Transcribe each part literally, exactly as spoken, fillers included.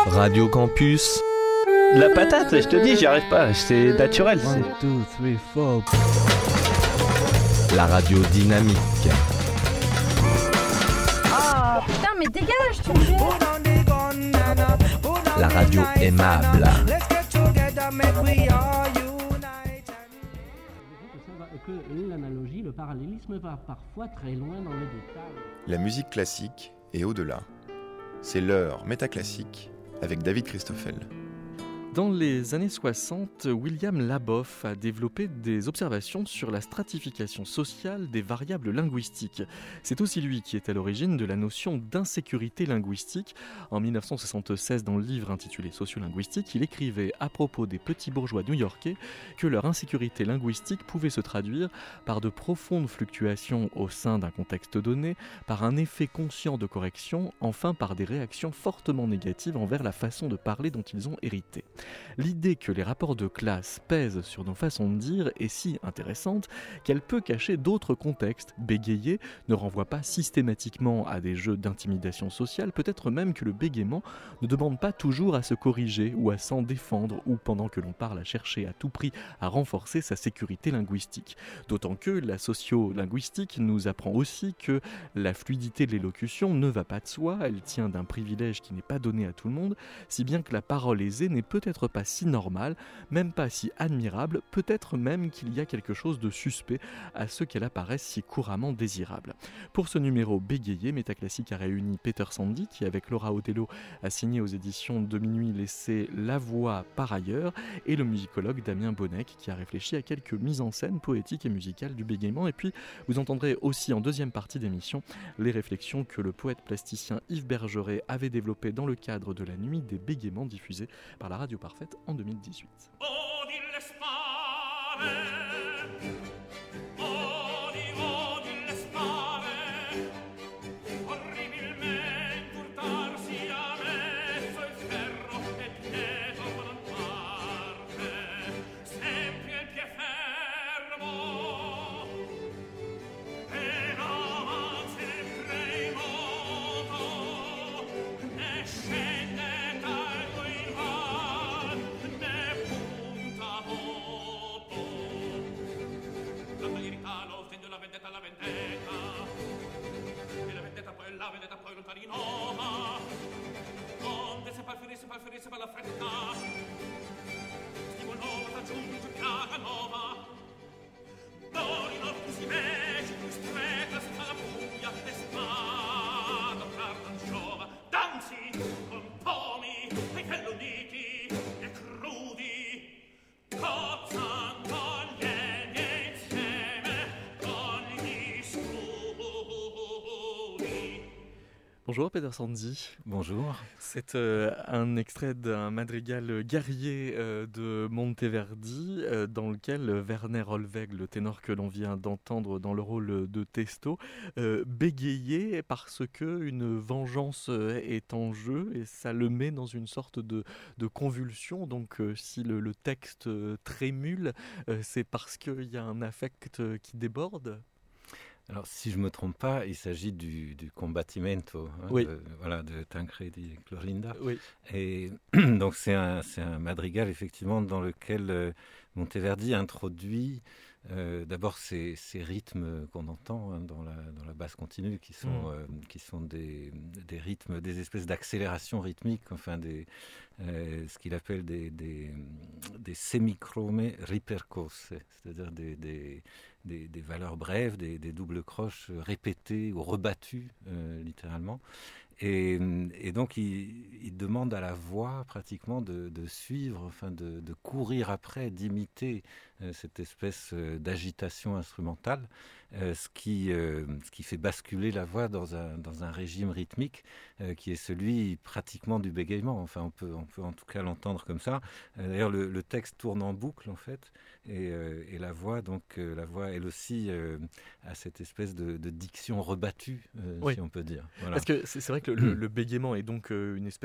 Radio Campus. La patate, je te dis, j'y arrive pas, c'est naturel. One, two, three, four. La radio dynamique. Ah putain, mais dégage, tu me gênes. La radio aimable. Que l'analogie, le parallélisme va parfois très loin dans le détail. La musique classique et au-delà. C'est l'heure métaclassique avec David Christoffel. Dans les années soixante, William Labov a développé des observations sur la stratification sociale des variables linguistiques. C'est aussi lui qui est à l'origine de la notion d'insécurité linguistique. En dix-neuf cent soixante-seize, dans le livre intitulé Sociolinguistique, il écrivait à propos des petits bourgeois new-yorkais que leur insécurité linguistique pouvait se traduire par de profondes fluctuations au sein d'un contexte donné, par un effet conscient de correction, enfin par des réactions fortement négatives envers la façon de parler dont ils ont hérité. L'idée que les rapports de classe pèsent sur nos façons de dire est si intéressante qu'elle peut cacher d'autres contextes. Bégayer ne renvoie pas systématiquement à des jeux d'intimidation sociale, peut-être même que le bégaiement ne demande pas toujours à se corriger ou à s'en défendre, ou pendant que l'on parle à chercher à tout prix à renforcer sa sécurité linguistique. D'autant que la sociolinguistique nous apprend aussi que la fluidité de l'élocution ne va pas de soi, elle tient d'un privilège qui n'est pas donné à tout le monde, si bien que la parole aisée n'est peut-être pas si normale, même pas si admirable, peut-être même qu'il y a quelque chose de suspect à ce qu'elle apparaisse si couramment désirable. Pour ce numéro bégayé, Métaclassique a réuni Peter Sandy, qui avec Laura Otello a signé aux éditions de Minuit l'essai La Voix par ailleurs, et le musicologue Damien Bonnec, qui a réfléchi à quelques mises en scène poétiques et musicales du bégaiement. Et puis, vous entendrez aussi en deuxième partie d'émission les réflexions que le poète plasticien Yves Bergeret avait développées dans le cadre de la Nuit des bégaiements diffusée par la Radio Parfaite en deux mille dix-huit. Oh, Bonjour Peter Sandy. Bonjour. C'est euh, un extrait d'un madrigal guerrier euh, de Monteverdi euh, dans lequel Werner Hollweg, le ténor que l'on vient d'entendre dans le rôle de Testo, euh, bégayait parce qu'une vengeance est en jeu et ça le met dans une sorte de, de convulsion. Donc euh, si le, le texte trémule, euh, c'est parce qu'il y a un affect qui déborde. Alors, si je ne me trompe pas, il s'agit du, du Combattimento, hein, oui. de, voilà, de Tancredi et Clorinda. Oui. Et donc, c'est un, c'est un madrigal, effectivement, dans lequel euh, Monteverdi introduit euh, d'abord ces, ces rythmes qu'on entend hein, dans, la, dans la basse continue, qui sont, mmh. euh, qui sont des, des rythmes, des espèces d'accélération rythmique, enfin, des, euh, ce qu'il appelle des, des, des semichromés ripercorse, c'est-à-dire des... des Des, des valeurs brèves, des, des doubles croches répétées ou rebattues, euh, littéralement. Et, et donc, il, il demande à la voix, pratiquement, de, de suivre, enfin, de, de courir après, d'imiter euh, cette espèce euh, d'agitation instrumentale, euh, ce, qui, euh, ce qui fait basculer la voix dans un, dans un régime rythmique euh, qui est celui, pratiquement, du bégaiement. Enfin, on peut, on peut en tout cas l'entendre comme ça. Euh, d'ailleurs, le, le texte tourne en boucle, en fait, et, euh, et la voix, donc, euh, la voix, elle aussi, euh, a cette espèce de, de diction rebattue, euh, oui. si on peut dire. Voilà. Parce que c'est, c'est vrai que le, le, le bégaiement est donc euh, une espèce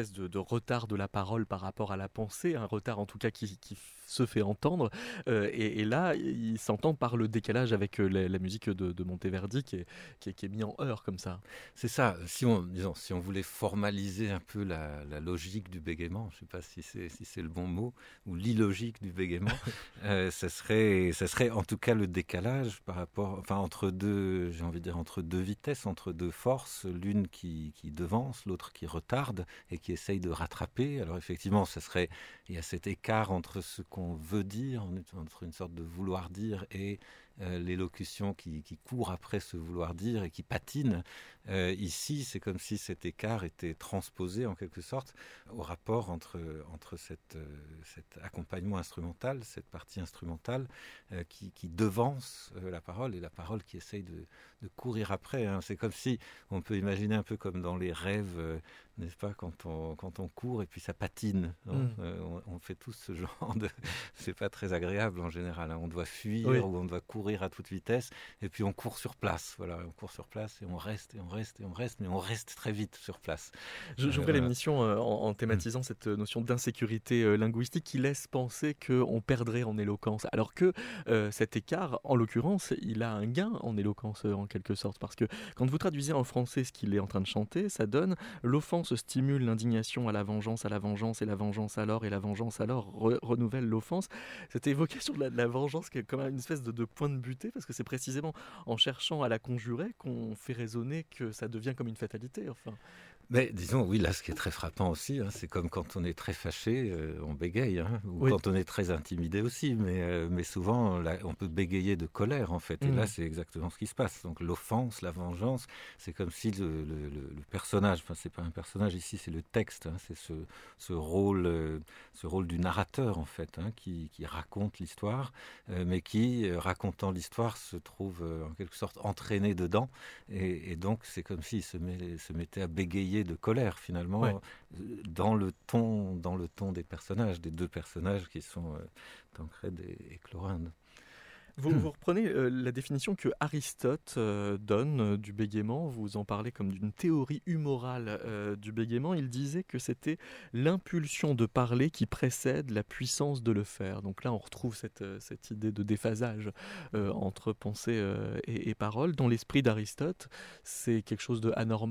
espèce de, de retard de la parole par rapport à la pensée, un retard en tout cas qui, qui se fait entendre. Euh, et, et là, il s'entend par le décalage avec la, la musique de, de Monteverdi qui est, qui, est, qui est mis en heure comme ça. C'est ça. Si on, disons, si on voulait formaliser un peu la, la logique du bégaiement, je ne sais pas si c'est, si c'est le bon mot, ou l'illogique du bégaiement, euh, ça serait, ça serait en tout cas le décalage par rapport, enfin entre deux, j'ai envie de dire entre deux vitesses, entre deux forces, l'une qui, qui devance, l'autre qui retarde et qui essaye de rattraper. Alors effectivement, ça serait, il y a cet écart entre ce qu'on veut dire, entre une sorte de vouloir dire et euh, l'élocution qui, qui court après ce vouloir dire et qui patine. Euh, ici, c'est comme si cet écart était transposé en quelque sorte au rapport entre, entre cette, euh, cet accompagnement instrumental, cette partie instrumentale euh, qui, qui devance euh, la parole et la parole qui essaye de, de courir après. Hein. C'est comme si, on peut imaginer un peu comme dans les rêves, euh, n'est-ce pas, quand on, quand on court et puis ça patine. Mm. Euh, on, on fait tous ce genre de... C'est pas très agréable en général. Hein. On doit fuir oui. ou on doit courir à toute vitesse et puis on court sur place. Voilà, on court sur place et on reste et on reste et on reste, mais on reste très vite sur place. Je, j'ouvrais euh, l'émission euh, en, en thématisant mm. cette notion d'insécurité euh, linguistique qui laisse penser qu'on perdrait en éloquence, alors que euh, cet écart, en l'occurrence, il a un gain en éloquence euh, en quelque sorte, parce que quand vous traduisez en français ce qu'il est en train de chanter, ça donne l'offense stimule l'indignation à la vengeance, à la vengeance et la vengeance alors, et la vengeance alors re- renouvelle l'offense. Cette évocation de la, de la vengeance qui est comme une espèce de, de point de butée, parce que c'est précisément en cherchant à la conjurer qu'on fait raisonner que ça devient comme une fatalité, enfin. Mais disons, oui, là, ce qui est très frappant aussi, hein, c'est comme quand on est très fâché, euh, on bégaye, hein, ou oui. quand on est très intimidé aussi, mais, euh, mais souvent, là, on peut bégayer de colère, en fait, et mmh. là, c'est exactement ce qui se passe. Donc, l'offense, la vengeance, c'est comme si le, le, le, le personnage, enfin, c'est pas un personnage ici, c'est le texte, hein, c'est ce, ce, rôle, euh, ce rôle du narrateur, en fait, hein, qui, qui raconte l'histoire, euh, mais qui, euh, racontant l'histoire, se trouve, euh, en quelque sorte, entraîné dedans, et, et donc, c'est comme s'il se, met, se mettait à bégayer de colère finalement ouais. dans le ton dans le ton des personnages, des deux personnages qui sont euh, Tancrède et, et Clorinde. Vous, vous reprenez euh, la définition que Aristote euh, donne euh, du bégaiement, vous en parlez comme d'une théorie humorale euh, du bégaiement. Il disait que c'était l'impulsion de parler qui précède la puissance de le faire. Donc là, on retrouve cette, cette idée de déphasage euh, entre pensée euh, et, et parole. Dans l'esprit d'Aristote, c'est quelque chose de anormal ?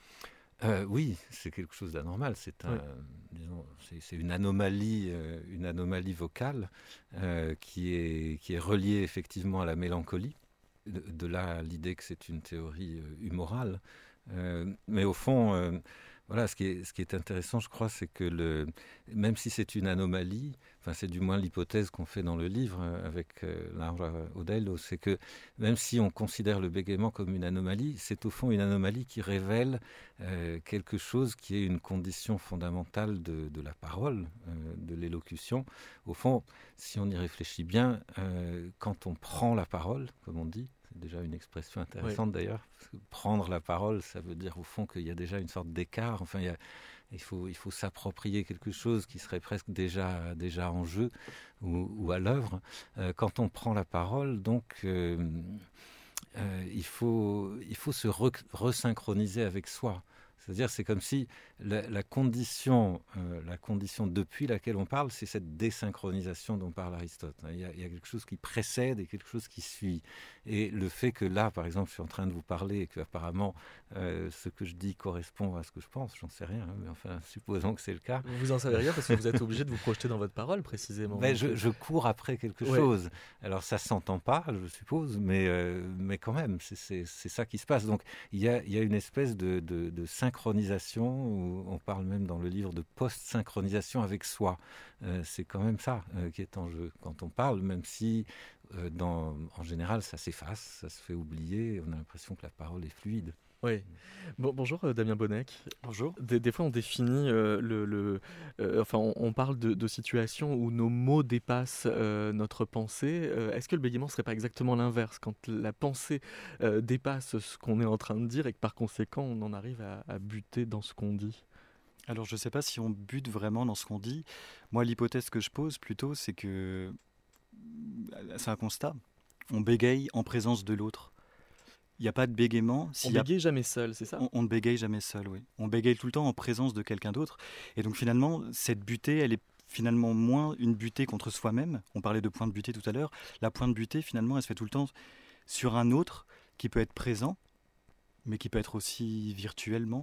Euh, oui, c'est quelque chose d'anormal. C'est, un, oui. disons, c'est, c'est une anomalie, euh, une anomalie vocale euh, qui est qui est reliée effectivement à la mélancolie. De, de là l'idée que c'est une théorie euh, humorale. Euh, mais au fond, euh, voilà, ce qui est ce qui est intéressant, je crois, c'est que le même si c'est une anomalie, enfin c'est du moins l'hypothèse qu'on fait dans le livre avec euh, Laura Odello, c'est que même si on considère le bégaiement comme une anomalie, c'est au fond une anomalie qui révèle euh, quelque chose qui est une condition fondamentale de, de la parole, euh, de l'élocution. Au fond, si on y réfléchit bien, euh, quand on prend la parole, comme on dit, c'est déjà une expression intéressante oui. d'ailleurs, parce que prendre la parole, ça veut dire au fond qu'il y a déjà une sorte d'écart, enfin il y a Il faut, il faut s'approprier quelque chose qui serait presque déjà, déjà en jeu ou, ou à l'œuvre. Euh, quand on prend la parole, donc, euh, euh, il faut, il faut se re- resynchroniser avec soi. C'est-à-dire, c'est comme si la, la, condition, euh, la condition depuis laquelle on parle, c'est cette désynchronisation dont parle Aristote. Il y a, il y a quelque chose qui précède et quelque chose qui suit. Et le fait que là, par exemple, je suis en train de vous parler et que apparemment euh, ce que je dis correspond à ce que je pense, j'en sais rien, hein, mais enfin, supposons que c'est le cas. Vous en savez rien parce que vous êtes obligé de vous projeter dans votre parole, précisément. Ben, je, je cours après quelque ouais. chose. Alors, ça ne s'entend pas, je suppose, mais, euh, mais quand même, c'est, c'est, c'est ça qui se passe. Donc, il y a, il y a une espèce de, de, de synchronisation, où on parle même dans le livre de post-synchronisation avec soi. Euh, c'est quand même ça euh, qui est en jeu quand on parle, même si euh, dans, en général ça s'efface, ça se fait oublier, on a l'impression que la parole est fluide. Oui. Bon, bonjour euh, Damien Bonnec. Bonjour. Des, des fois on définit euh, le, le euh, enfin on, on parle de, de situations où nos mots dépassent euh, notre pensée. Euh, est-ce que le bégaiement serait pas exactement l'inverse, quand la pensée euh, dépasse ce qu'on est en train de dire et que par conséquent on en arrive à, à buter dans ce qu'on dit? Alors je ne sais pas si on bute vraiment dans ce qu'on dit. Moi l'hypothèse que je pose plutôt c'est que c'est un constat. On bégaye en présence de l'autre. il n'y a pas de bégaiement. On ne bégaye jamais seul, c'est ça ? on, on ne bégaye jamais seul, oui. On bégaye tout le temps en présence de quelqu'un d'autre. Et donc finalement, cette butée, elle est finalement moins une butée contre soi-même. On parlait de point de butée tout à l'heure. La pointe de butée, finalement, elle se fait tout le temps sur un autre qui peut être présent, mais qui peut être aussi virtuellement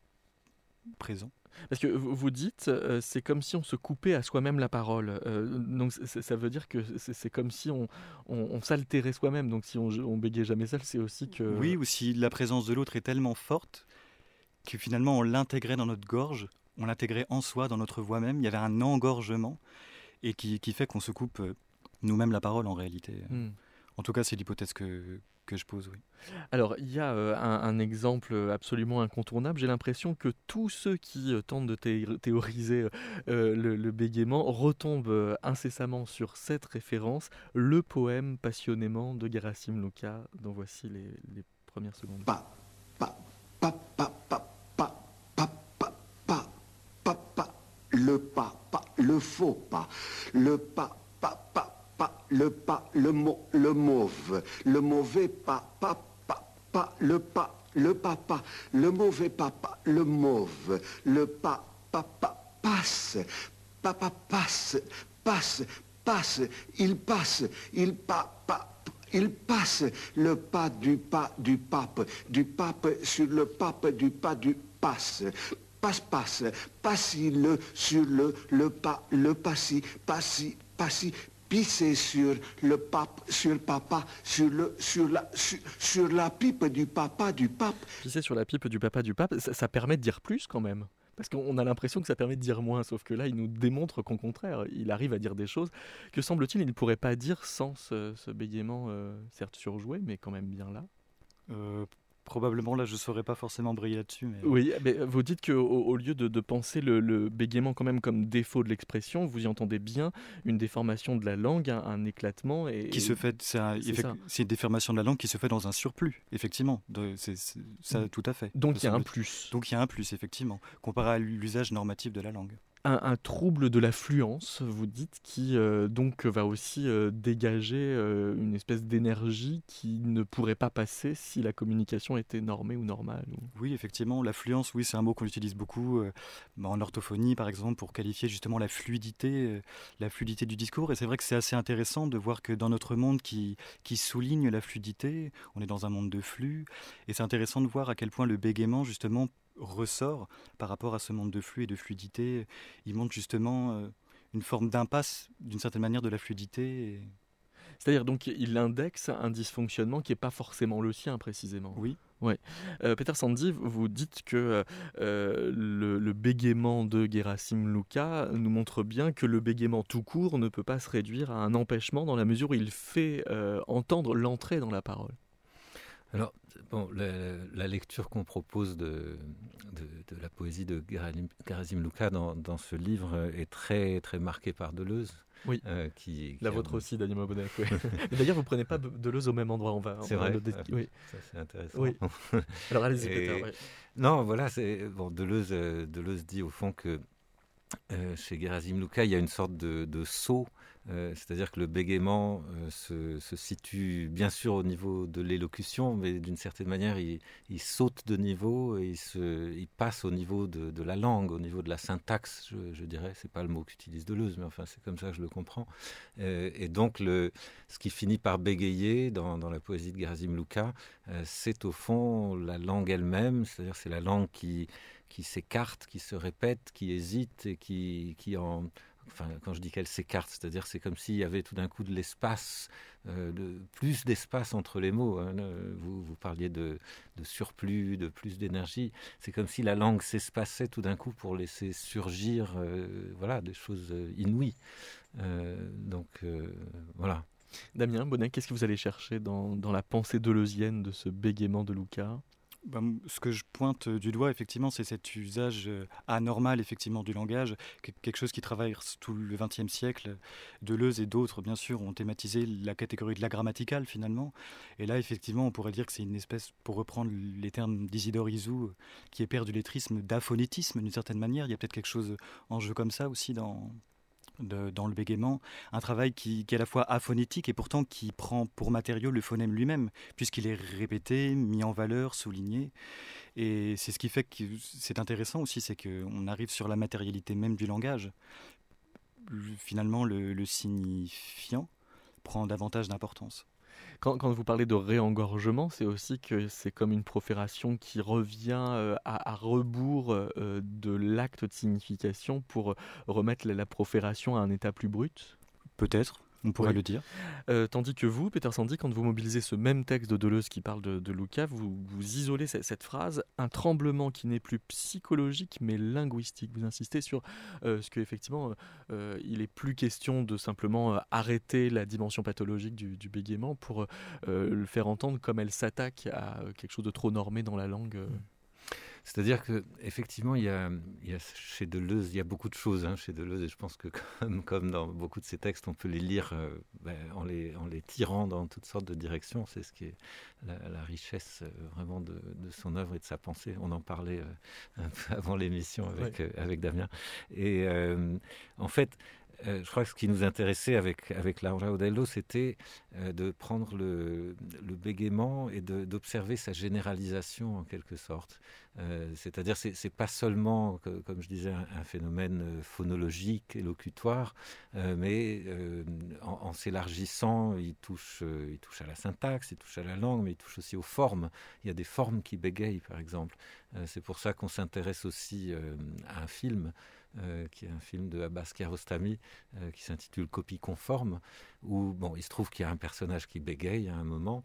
présent. Parce que vous vous dites, euh, c'est comme si on se coupait à soi-même la parole. Euh, donc c- ça veut dire que c'est, c'est comme si on, on, on s'altérait soi-même. Donc si on, on bégayait jamais seul, c'est aussi que... Oui, ou si la présence de l'autre est tellement forte que finalement on l'intégrait dans notre gorge, on l'intégrait en soi, dans notre voix même. Il y avait un engorgement et qui, qui fait qu'on se coupe euh, nous-mêmes la parole en réalité. Hmm. En tout cas, c'est l'hypothèse que, que je pose, oui. Alors, il y a euh, un, un exemple absolument incontournable. J'ai l'impression que tous ceux qui euh, tentent de thé- théoriser euh, le, le bégaiement retombent euh, incessamment sur cette référence, le poème passionnément de Gerasim Luka, dont voici les, les premières secondes. Pa, pa, pa, pa, pa, pa, pa, pa, pa, pa, pa, le pas, pas, le faux pas, le pas, pas, pas, pas, le pas, le mot, le mauve, le mauvais pas, pas, pas, pas, le pas, le papa, le mauvais papa, le mauve, le pas, papa, passe, papa passe, passe, passe, il passe, il pas, pas, il passe le pas du pas du pape, du pape sur le pape du pas du passe. Passe, passe, passi le sur le, le pas, le passi, passi, passi, pisser sur le pape, sur le papa, sur le, sur la, sur, sur la pipe du papa, du pape. Pisser sur la pipe du papa du pape, ça, ça permet de dire plus quand même. Parce qu'on a l'impression que ça permet de dire moins, sauf que là, il nous démontre qu'au contraire, il arrive à dire des choses que, semble-t-il, il ne pourrait pas dire sans ce, ce bégaiement, euh, certes surjoué, mais quand même bien là. Euh, probablement, là, je ne saurais pas forcément briller là-dessus. Mais... Oui, mais vous dites qu'au au lieu de, de penser le, le bégaiement quand même comme défaut de l'expression, vous y entendez bien une déformation de la langue, un, un éclatement. Et, qui se fait, c'est, un, c'est, effect, c'est une déformation de la langue qui se fait dans un surplus, effectivement. De, c'est, c'est, ça, tout à fait. Donc il y a un plus. Donc il y a un plus, effectivement, comparé à l'usage normatif de la langue. Un, un trouble de la fluence, vous dites, qui euh, donc va aussi euh, dégager euh, une espèce d'énergie qui ne pourrait pas passer si la communication était normée ou normale. Ou... Oui, effectivement, la fluence, oui, c'est un mot qu'on utilise beaucoup euh, en orthophonie, par exemple, pour qualifier justement la fluidité, euh, la fluidité du discours. Et c'est vrai que c'est assez intéressant de voir que dans notre monde qui, qui souligne la fluidité, on est dans un monde de flux, et c'est intéressant de voir à quel point le bégaiement, justement, ressort par rapport à ce monde de flux et de fluidité. Il montre justement euh, une forme d'impasse, d'une certaine manière, de la fluidité. Et... C'est-à-dire donc il indexe un dysfonctionnement qui n'est pas forcément le sien précisément. Oui. Ouais. Euh, Peter Sandy, vous dites que euh, le, le bégaiement de Gerasim Luka nous montre bien que le bégaiement tout court ne peut pas se réduire à un empêchement dans la mesure où il fait euh, entendre l'entrée dans la parole. Alors, bon, la, la lecture qu'on propose de, de, de la poésie de Gerasim Luka dans, dans ce livre est très, très marquée par Deleuze. Oui, euh, qui, qui la a... vôtre aussi, Daniel Maubonek. Oui. D'ailleurs, vous ne prenez pas Deleuze au même endroit. On va, c'est on va vrai, le... ah, oui. Ça c'est intéressant. Oui. Alors allez-y, Et... Peter. Oui. Non, voilà, c'est... Bon, Deleuze, euh, Deleuze dit au fond que euh, chez Gerasim Luka, il y a une sorte de, de saut. Euh, c'est-à-dire que le bégaiement euh, se, se situe bien sûr au niveau de l'élocution, mais d'une certaine manière, il, il saute de niveau et il, se, il passe au niveau de, de la langue, au niveau de la syntaxe, je, je dirais. C'est pas le mot qu'utilise Deleuze, mais enfin, c'est comme ça que je le comprends. Euh, et donc, le, ce qui finit par bégayer dans, dans la poésie de Gerasim Luka, euh, c'est au fond la langue elle-même, c'est-à-dire c'est la langue qui, qui s'écarte, qui se répète, qui hésite et qui, qui en... Enfin, quand je dis qu'elle s'écarte, c'est-à-dire c'est comme s'il y avait tout d'un coup de l'espace, euh, de, plus d'espace entre les mots. Hein. Vous, vous parliez de, de surplus, de plus d'énergie. C'est comme si la langue s'espaçait tout d'un coup pour laisser surgir euh, voilà, des choses inouïes. Euh, donc, euh, voilà. Damien Bonnet, qu'est-ce que vous allez chercher dans, dans la pensée deleuzienne de ce bégaiement de Luka ? Ben, ce que je pointe du doigt, effectivement, c'est cet usage anormal, effectivement, du langage, quelque chose qui traverse tout le vingtième siècle. Deleuze et d'autres, bien sûr, ont thématisé la catégorie de l'agrammaticale, finalement. Et là, effectivement, on pourrait dire que c'est une espèce, pour reprendre les termes d'Isidore Isou, qui est père du lettrisme, d'aphonétisme, d'une certaine manière. Il y a peut-être quelque chose en jeu comme ça aussi dans, de, dans le bégaiement, un travail qui, qui est à la fois aphonétique et pourtant qui prend pour matériau le phonème lui-même, puisqu'il est répété, mis en valeur, souligné. Et c'est ce qui fait que c'est intéressant aussi, c'est qu'on arrive sur la matérialité même du langage. Finalement, le, le signifiant prend davantage d'importance. Quand, quand vous parlez de réengorgement, c'est aussi que c'est comme une profération qui revient euh, à, à rebours euh, de l'acte de signification pour remettre la, la profération à un état plus brut. Peut-être. On pourrait oui. le dire. Euh, tandis que vous, Peter Sandy, quand vous mobilisez ce même texte de Deleuze qui parle de, de Luca, vous, vous isolez cette, cette phrase, un tremblement qui n'est plus psychologique mais linguistique. Vous insistez sur euh, ce qu'effectivement, euh, il est plus question de simplement euh, arrêter la dimension pathologique du, du bégaiement pour euh, le faire entendre comme elle s'attaque à quelque chose de trop normé dans la langue. Euh. C'est-à-dire qu'effectivement, il y a, il y a chez Deleuze, il y a beaucoup de choses hein, chez Deleuze, et je pense que comme, comme dans beaucoup de ses textes, on peut les lire euh, ben, en, les, en les tirant dans toutes sortes de directions. C'est ce qui est la, la richesse euh, vraiment de, de son œuvre et de sa pensée. On en parlait euh, un peu avant l'émission avec, ouais. euh, avec Damien. Et euh, en fait, Euh, je crois que ce qui nous intéressait avec, avec Laura Audello, c'était euh, de prendre le, le bégaiement et de, d'observer sa généralisation en quelque sorte. Euh, c'est-à-dire, c'est, c'est pas seulement, que, comme je disais, un, un phénomène phonologique, élocutoire, euh, mais euh, en, en s'élargissant, il touche, euh, il touche à la syntaxe, il touche à la langue, mais il touche aussi aux formes. Il y a des formes qui bégayent, par exemple. Euh, c'est pour ça qu'on s'intéresse aussi euh, à un film, Euh, qui est un film de Abbas Kiarostami euh, qui s'intitule Copie conforme, où bon, il se trouve qu'il y a un personnage qui bégaye à un moment,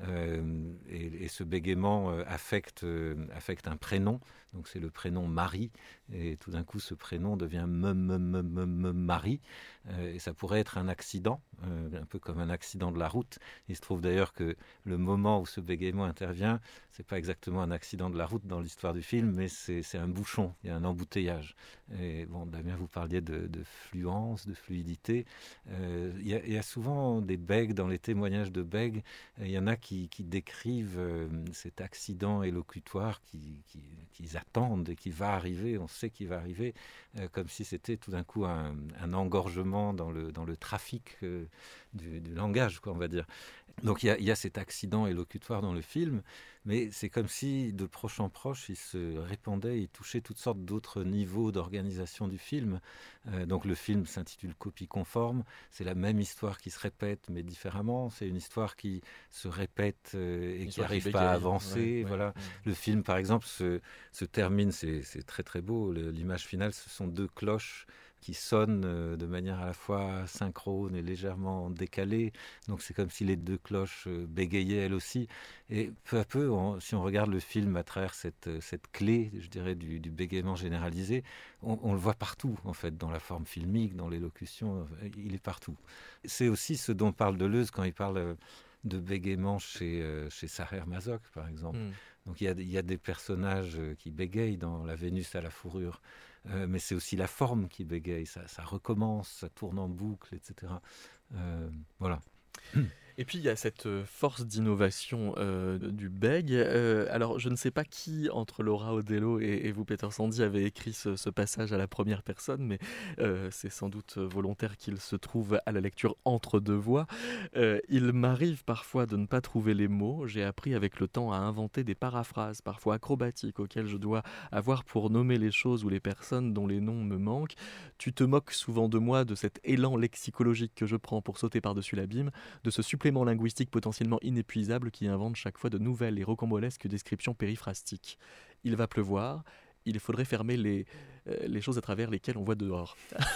euh, et, et ce bégaiement euh, affecte, euh, affecte un prénom, donc c'est le prénom Marie, et tout d'un coup ce prénom devient me, me, me, me, me Marie, euh, et ça pourrait être un accident, euh, un peu comme un accident de la route. Il se trouve d'ailleurs que le moment où ce bégaiement intervient, c'est pas exactement un accident de la route dans l'histoire du film, mais c'est, c'est un bouchon, il y a un embouteillage. Et bon, Damien, vous parliez de, de fluence, de fluidité. Euh, il, y a, il y a souvent des bègues dans les témoignages de bègues. Il y en a qui, qui décrivent euh, cet accident élocutoire qui, qui, qu'ils attendent et qui va arriver. On sait qu'il va arriver, euh, comme si c'était tout d'un coup un, un engorgement dans le, dans le trafic euh, du, du langage, quoi, on va dire. Donc il y, a, il y a cet accident élocutoire dans le film, mais c'est comme si de proche en proche il se répandait, il touchait toutes sortes d'autres niveaux d'organisation du film. Euh, donc le film s'intitule Copie conforme, c'est la même histoire qui se répète mais différemment, c'est une histoire qui se répète euh, et qui n'arrive pas à avancer. Ouais, ouais, voilà. Ouais. Le film par exemple se, se termine, c'est, c'est très très beau, le, l'image finale ce sont deux cloches qui sonnent euh, de manière à la fois synchrone et légèrement décalée. Donc c'est comme si les deux cloches euh, bégayaient elles aussi. Et peu à peu, on, si on regarde le film à travers cette, cette clé, je dirais, du, du bégaiement généralisé, on, on le voit partout, en fait, dans la forme filmique, dans l'élocution, il est partout. C'est aussi ce dont parle Deleuze quand il parle de bégaiement chez, euh, chez Sacher-Masoch, par exemple. Mm. Donc il y a, il y a des personnages qui bégayent dans La Vénus à la fourrure, euh, mais c'est aussi la forme qui bégaye, ça, ça recommence, ça tourne en boucle, et cetera. Euh, voilà. Et puis il y a cette force d'innovation euh, du bègue. Euh, alors je ne sais pas qui entre Laura Audello et, et vous, Peter Sandy, avait écrit ce, ce passage à la première personne, mais euh, c'est sans doute volontaire qu'il se trouve à la lecture entre deux voix. Euh, il m'arrive parfois de ne pas trouver les mots. J'ai appris avec le temps à inventer des paraphrases, parfois acrobatiques, auxquelles je dois avoir pour nommer les choses ou les personnes dont les noms me manquent. Tu te moques souvent de moi, de cet élan lexicologique que je prends pour sauter par-dessus l'abîme, de ce supplément linguistique potentiellement inépuisable qui invente chaque fois de nouvelles et rocambolesques descriptions périphrastiques. Il va pleuvoir, il faudrait fermer les, euh, les choses à travers lesquelles on voit dehors.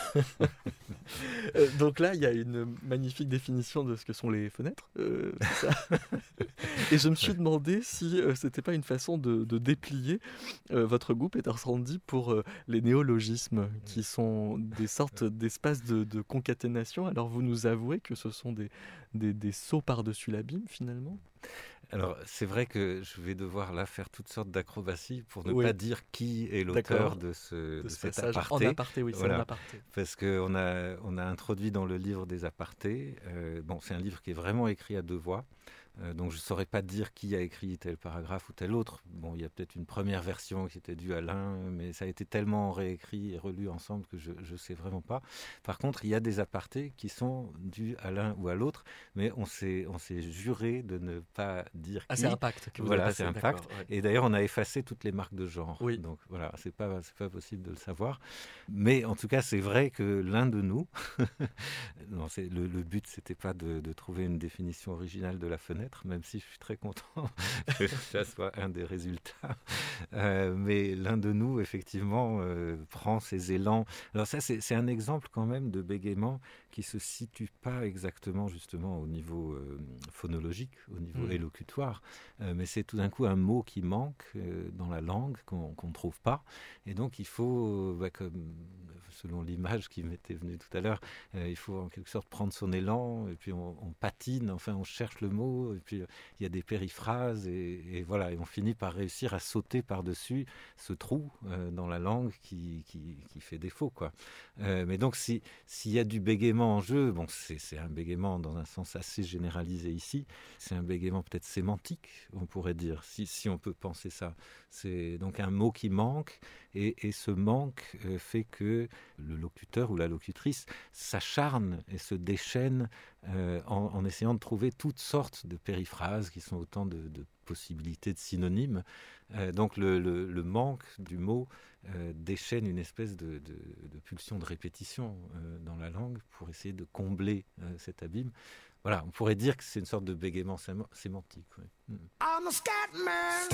euh, donc là, il y a une magnifique définition de ce que sont les fenêtres. Euh, c'est ça. Et je me suis demandé si euh, c'était pas une façon de, de déplier euh, votre goût, Peter Sandy, pour euh, les néologismes, qui sont des sortes d'espaces de, de concaténation. Alors vous nous avouez que ce sont des, des, des sauts par-dessus l'abîme, finalement ? Alors, c'est vrai que je vais devoir là faire toutes sortes d'acrobaties pour ne oui. pas dire qui est l'auteur de, ce, de, de ce cet passage. aparté. En aparté, oui, voilà. c'est en aparté. Parce qu'on a, on a introduit dans le livre des apartés, euh, bon, c'est un livre qui est vraiment écrit à deux voix. Euh, donc je ne saurais pas dire qui a écrit tel paragraphe ou tel autre. Bon, il y a peut-être une première version qui était due à l'un, mais ça a été tellement réécrit et relu ensemble que je ne sais vraiment pas. Par contre, il y a des apartés qui sont dus à l'un ou à l'autre, mais on s'est, on s'est juré de ne pas dire qui. Ah, c'est un pacte que vous Voilà, avez passé, c'est un d'accord, pacte. ouais. Et d'ailleurs, on a effacé toutes les marques de genre. Oui. Donc voilà, c'est pas, c'est pas possible de le savoir. Mais en tout cas, c'est vrai que l'un de nous, non, c'est, le, le but, c'était pas de, de trouver une définition originale de la fenêtre, même si je suis très content que ça soit un des résultats. Euh, mais l'un de nous, effectivement, euh, prend ses élans. Alors ça, c'est, c'est un exemple quand même de bégaiement qui se situe pas exactement justement au niveau euh, phonologique, au niveau mmh. élocutoire, euh, mais c'est tout d'un coup un mot qui manque euh, dans la langue qu'on qu'on ne trouve pas. Et donc il faut, euh, bah, comme selon l'image qui m'était venue tout à l'heure, euh, il faut en quelque sorte prendre son élan, et puis on, on patine, enfin on cherche le mot, et puis il y a des périphrases, et, et voilà, et on finit par réussir à sauter par-dessus ce trou euh, dans la langue qui, qui, qui fait défaut, quoi. Euh, mais donc si, s'il y a du bégaiement en jeu, bon, c'est, c'est un bégaiement dans un sens assez généralisé ici, c'est un bégaiement peut-être sémantique, on pourrait dire, si, si on peut penser ça. C'est donc un mot qui manque, et, et ce manque euh, fait que le locuteur ou la locutrice s'acharne et se déchaîne euh, en, en essayant de trouver toutes sortes de périphrases qui sont autant de, de possibilités de synonymes. Euh, donc le, le, le manque du mot euh, déchaîne une espèce de, de, de pulsion de répétition euh, dans la langue pour essayer de combler euh, cet abîme. Voilà, on pourrait dire que c'est une sorte de bégaiement séma- sémantique. Ouais. Mm. I'm a scat man.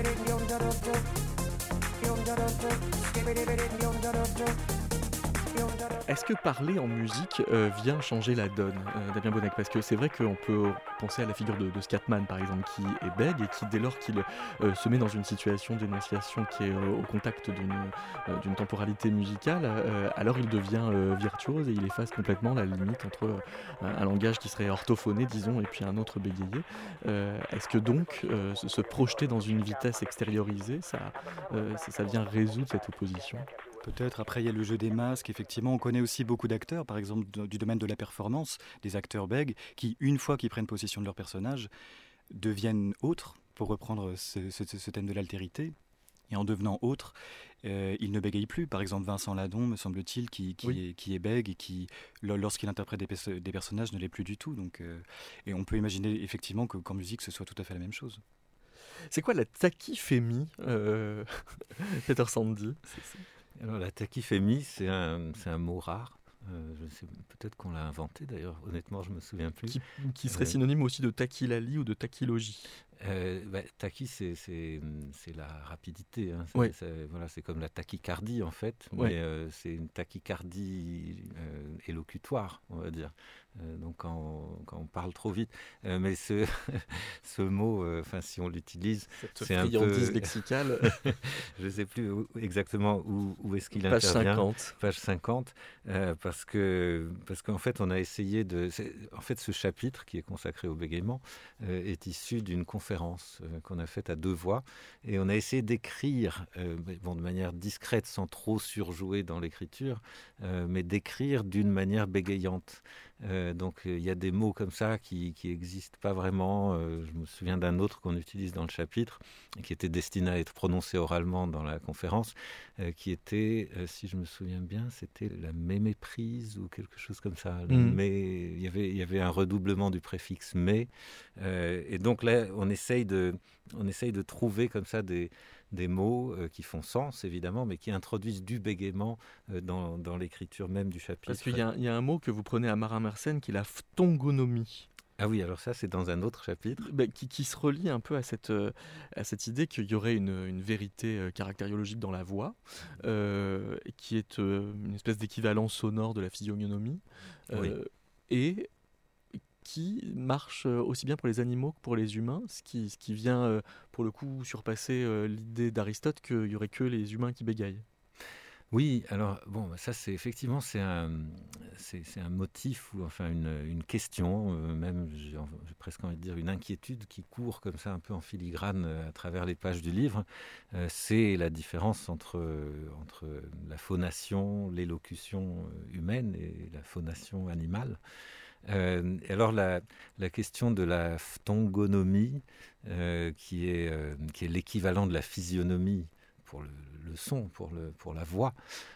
Est-ce que parler en musique euh, vient changer la donne, euh, Damien Bonnec ? Parce que c'est vrai qu'on peut penser à la figure de, de Scatman, par exemple, qui est bègue et qui, dès lors qu'il euh, se met dans une situation d'énonciation qui est euh, au contact d'une, euh, d'une temporalité musicale, euh, alors il devient euh, virtuose et il efface complètement la limite entre euh, un, un langage qui serait orthophoné, disons, et puis un autre bégayé. Euh, est-ce que donc euh, se, se projeter dans une vitesse extériorisée, ça, euh, ça, ça vient résoudre cette opposition ? Peut-être. Après, il y a le jeu des masques. Effectivement, on connaît aussi beaucoup d'acteurs, par exemple de, du domaine de la performance, des acteurs bègues, qui, une fois qu'ils prennent possession de leur personnage, deviennent autres, pour reprendre ce, ce, ce thème de l'altérité. Et en devenant autres, euh, ils ne bégayent plus. Par exemple, Vincent Ladon, me semble-t-il, qui, qui, oui. est, qui est bègue et qui, lorsqu'il interprète des, pe- des personnages, ne l'est plus du tout. Donc, euh, et on peut imaginer effectivement que, qu'en musique, ce soit tout à fait la même chose. C'est quoi la tachyphémie, euh... Peter Sandy? c'est, c'est... Alors la tachyphémie, c'est un, c'est un mot rare. Euh, je sais, peut-être qu'on l'a inventé d'ailleurs, honnêtement je ne me souviens plus. Qui, qui serait euh, synonyme aussi de tachylalie ou de tachylogie. Euh, bah, tachy, c'est, c'est, c'est la rapidité. Hein. C'est, oui. c'est, voilà, c'est comme la tachycardie en fait, oui. mais euh, c'est une tachycardie euh, élocutoire, on va dire. Euh, donc quand on, quand on parle trop vite. Euh, mais ce, ce mot, enfin euh, si on l'utilise, cette c'est un peu... lexicale. Je ne sais plus où, exactement où, où est-ce qu'il Page intervient. cinquante. Page cinquante. Euh, parce, que, parce qu'en fait, on a essayé de... En fait, ce chapitre qui est consacré au bégaiement euh, est issu d'une conférence euh, qu'on a faite à deux voix. Et on a essayé d'écrire, euh, bon, de manière discrète, sans trop surjouer dans l'écriture, euh, mais d'écrire d'une manière bégayante. Euh, donc il euh, y a des mots comme ça qui qui existent pas vraiment. Euh, je me souviens d'un autre qu'on utilise dans le chapitre, qui était destiné à être prononcé oralement dans la conférence, euh, qui était, euh, si je me souviens bien, c'était la méméprise ou quelque chose comme ça. Mmh. Mais il y avait il y avait un redoublement du préfixe mais, euh, et donc là on essaye de on essaye de trouver comme ça des des mots euh, qui font sens, évidemment, mais qui introduisent du bégaiement euh, dans, dans l'écriture même du chapitre. Parce qu'il y a, il y a un mot que vous prenez à Marin-Mersenne qui est la phtongonomie. Ah oui, alors ça, c'est dans un autre chapitre. Bah, qui, qui se relie un peu à cette, euh, à cette idée qu'il y aurait une, une vérité euh, caractériologique dans la voix, euh, qui est euh, une espèce d'équivalent sonore de la physiognomie, euh, oui. et qui marche aussi bien pour les animaux que pour les humains, ce qui, ce qui vient, euh, pour le coup, surpasser euh, l'idée d'Aristote qu'il n'y aurait que les humains qui bégayent. Oui, alors, bon, ça, c'est effectivement, c'est un, c'est, c'est un motif, ou enfin une, une question, euh, même, j'ai, j'ai presque envie de dire, une inquiétude qui court comme ça, un peu en filigrane euh, à travers les pages du livre. Euh, c'est la différence entre, euh, entre la phonation, l'élocution humaine et la phonation animale. Euh, alors la, la question de la phtongonomie, euh, qui est, euh, qui est l'équivalent de la physionomie pour le, le son, pour, le, pour la voix,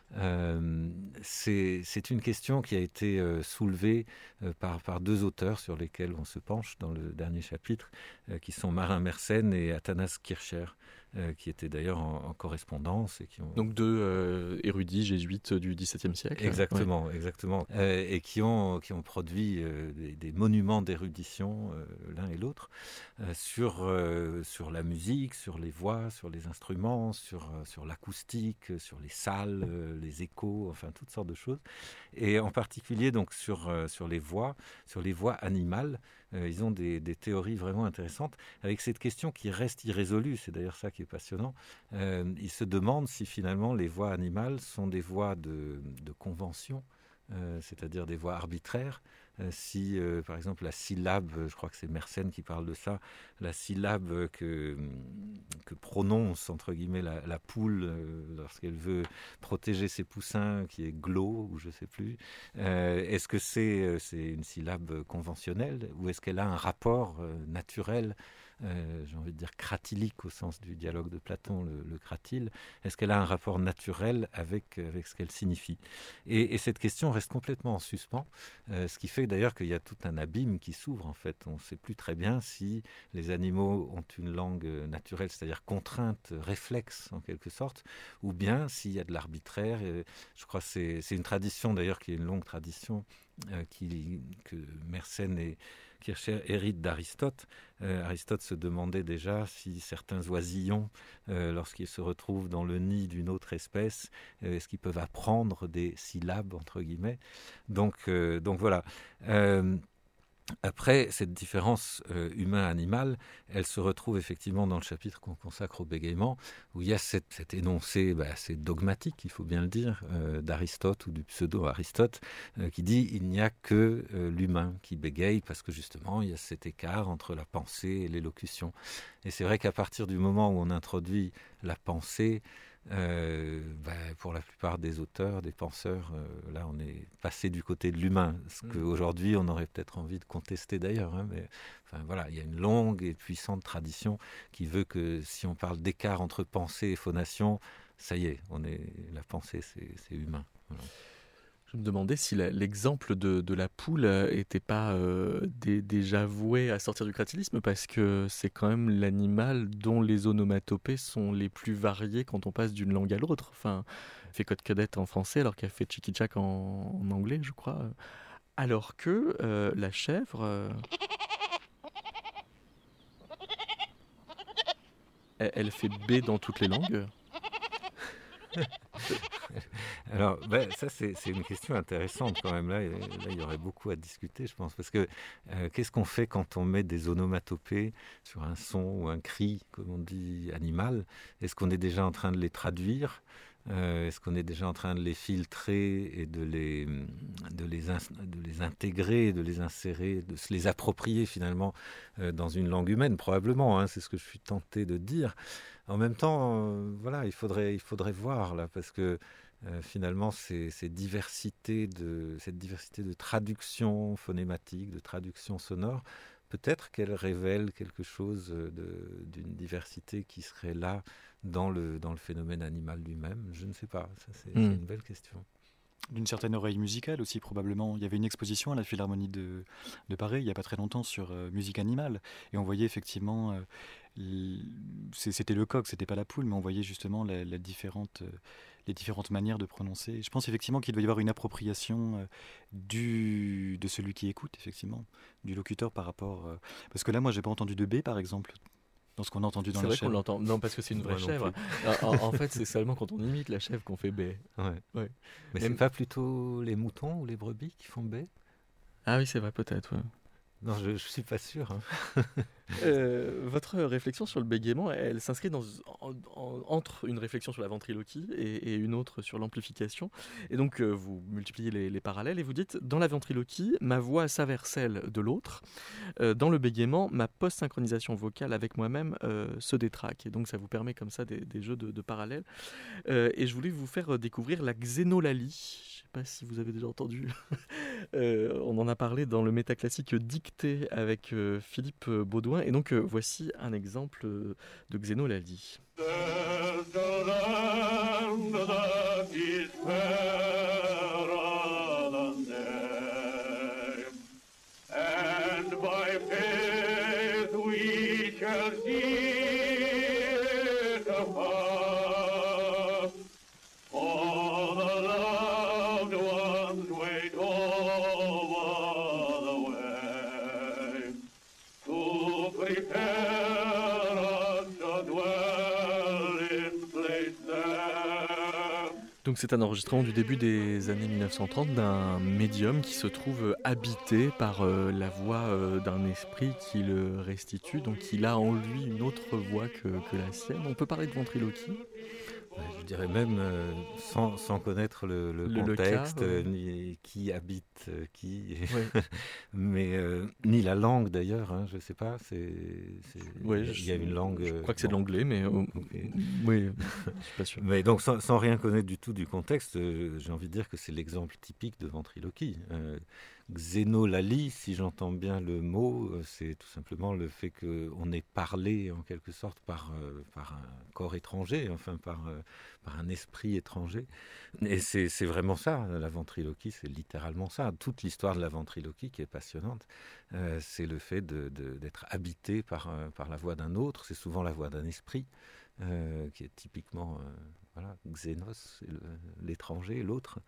euh, c'est, c'est une question qui a été euh, soulevée euh, par, par deux auteurs sur lesquels on se penche dans le dernier chapitre, euh, qui sont Marin Mersenne et Athanas Kircher, euh, qui étaient d'ailleurs en, en correspondance. Et qui ont... Donc deux euh, érudits jésuites du XVIIe siècle. Exactement, ouais. exactement. Euh, et qui ont, qui ont produit euh, des, des monuments d'érudition, euh, l'un et l'autre, euh, sur, euh, sur la musique, sur les voix, sur les instruments, sur, euh, sur l'acoustique, sur les salles, euh, les échos, enfin toutes sortes de choses. Et en particulier donc sur, euh, sur les voix, sur les voix animales. Euh, ils ont des, des théories vraiment intéressantes avec cette question qui reste irrésolue. C'est d'ailleurs ça qui est passionnant. Euh, ils se demandent si finalement les voix animales sont des voix de, de convention, euh, c'est-à-dire des voix arbitraires. Euh, si, euh, par exemple, la syllabe, je crois que c'est Mersenne qui parle de ça, la syllabe que, que prononce, entre guillemets, la, la poule euh, lorsqu'elle veut protéger ses poussins, qui est glo, ou je ne sais plus, euh, est-ce que c'est, c'est une syllabe conventionnelle ou est-ce qu'elle a un rapport euh, naturel Euh, j'ai envie de dire cratilique au sens du dialogue de Platon, le, le cratyle. Est-ce qu'elle a un rapport naturel avec, avec ce qu'elle signifie ? et, et cette question reste complètement en suspens, euh, ce qui fait d'ailleurs qu'il y a tout un abîme qui s'ouvre en fait. On ne sait plus très bien si les animaux ont une langue naturelle, c'est-à-dire contrainte, réflexe en quelque sorte, ou bien s'il y a de l'arbitraire. Et je crois que c'est, c'est une tradition d'ailleurs qui est une longue tradition euh, qui, que Mersenne et Kircher hérite d'Aristote. Euh, Aristote se demandait déjà si certains oisillons, euh, lorsqu'ils se retrouvent dans le nid d'une autre espèce, euh, est-ce qu'ils peuvent apprendre des syllabes, entre guillemets. Donc, euh, donc voilà. Euh, Après, cette différence euh, humain-animal, elle se retrouve effectivement dans le chapitre qu'on consacre au bégaiement, où il y a cette, cet énoncé bah, assez dogmatique, il faut bien le dire, euh, d'Aristote ou du pseudo-Aristote, euh, qui dit il n'y a que euh, l'humain qui bégaye, parce que justement, il y a cet écart entre la pensée et l'élocution. Et c'est vrai qu'à partir du moment où on introduit la pensée, Euh, bah, pour la plupart des auteurs, des penseurs, euh, là on est passé du côté de l'humain, ce qu'aujourd'hui on aurait peut-être envie de contester d'ailleurs, hein, mais enfin, voilà, il y a une longue et puissante tradition qui veut que si on parle d'écart entre pensée et phonation, ça y est, on est, la pensée c'est, c'est humain. Voilà. Je me demandais si la, l'exemple de, de la poule n'était pas euh, dé, déjà voué à sortir du cratilisme, parce que c'est quand même l'animal dont les onomatopées sont les plus variées quand on passe d'une langue à l'autre. Enfin, elle fait Côte Cadette en français alors qu'elle fait Chicky-Chack en, en anglais, je crois. Alors que euh, la chèvre... Euh, elle, elle fait B dans toutes les langues. Alors, ben, ça, c'est, c'est une question intéressante quand même. Là, là, il y aurait beaucoup à discuter, je pense. Parce que euh, qu'est-ce qu'on fait quand on met des onomatopées sur un son ou un cri, comme on dit, animal ? Est-ce qu'on est déjà en train de les traduire ? Euh, est-ce qu'on est déjà en train de les filtrer et de les, de les, in, de les intégrer, de les insérer, de se les approprier finalement euh, dans une langue humaine ? Probablement, hein, c'est ce que je suis tenté de dire. En même temps, euh, voilà, il faudrait, il faudrait voir là, parce que euh, finalement, ces, ces diversités de, cette diversité de traduction phonématique, de traduction sonore, peut-être qu'elle révèle quelque chose de, d'une diversité qui serait là dans le, dans le phénomène animal lui-même. Je ne sais pas, ça, c'est, mmh. c'est une belle question. D'une certaine oreille musicale aussi, probablement. Il y avait une exposition à la Philharmonie de, de Paris, il n'y a pas très longtemps, sur euh, musique animale. Et on voyait effectivement... Euh, c'était le coq, c'était pas la poule, mais on voyait justement la, la différente, euh, les différentes manières de prononcer. Je pense effectivement qu'il doit y avoir une appropriation euh, du, de celui qui écoute, effectivement, du locuteur par rapport... Euh, parce que là, moi, j'ai pas entendu de B, par exemple, dans ce qu'on a entendu dans c'est la vrai chèvre. Qu'on l'entend. Non, parce que c'est une vraie chèvre. en, en fait, c'est seulement quand on imite la chèvre qu'on fait B. Ouais. Ouais. Mais Même... c'est pas plutôt les moutons ou les brebis qui font B ? Ah oui, c'est vrai, peut-être, ouais. Non, je ne suis pas sûr. Hein. euh, votre réflexion sur le bégaiement, elle s'inscrit dans, en, en, entre une réflexion sur la ventriloquie et, et une autre sur l'amplification. Et donc, euh, vous multipliez les, les parallèles et vous dites, dans la ventriloquie, ma voix s'avère celle de l'autre. Euh, dans le bégaiement, ma post-synchronisation vocale avec moi-même euh, se détraque. Et donc, ça vous permet comme ça des, des jeux de, de parallèles. Euh, et je voulais vous faire découvrir la xénolalie. sais pas si vous avez déjà entendu. euh, on en a parlé dans le métaclassique Dictée avec euh, Philippe Baudouin. Et donc, euh, voici un exemple euh, de Xeno Lally. And by faith we shall see it afar. For the loved ones wait over the way to prepare us to dwell in place there. Donc c'est un enregistrement du début des années mille neuf cent trente d'un médium qui se trouve habité par euh, la voix euh, d'un esprit qui le restitue. Donc il a en lui une autre voix que, que la sienne. On peut parler de ventriloquie ? Je dirais même euh, sans, sans connaître le, le, le contexte, le cas, ouais. euh, ni qui habite euh, qui, ouais. mais euh, ni la langue d'ailleurs, hein, je ne sais pas. C'est, c'est, ouais, il y a une langue. Je crois que bon. c'est de l'anglais, mais euh, okay. Oui, je suis pas sûr. Mais donc sans, sans rien connaître du tout du contexte, euh, j'ai envie de dire que c'est l'exemple typique de ventriloquie. Euh, Xénolalie, si j'entends bien le mot, c'est tout simplement le fait qu'on ait parlé en quelque sorte par, euh, par un corps étranger, enfin par, euh, par un esprit étranger. Et c'est, c'est vraiment ça, la ventriloquie, c'est littéralement ça. Toute l'histoire de la ventriloquie qui est passionnante, euh, c'est le fait de, de, d'être habité par, euh, par la voix d'un autre, c'est souvent la voix d'un esprit, euh, qui est typiquement... Euh, Voilà, Xénos, c'est le, l'étranger, l'autre,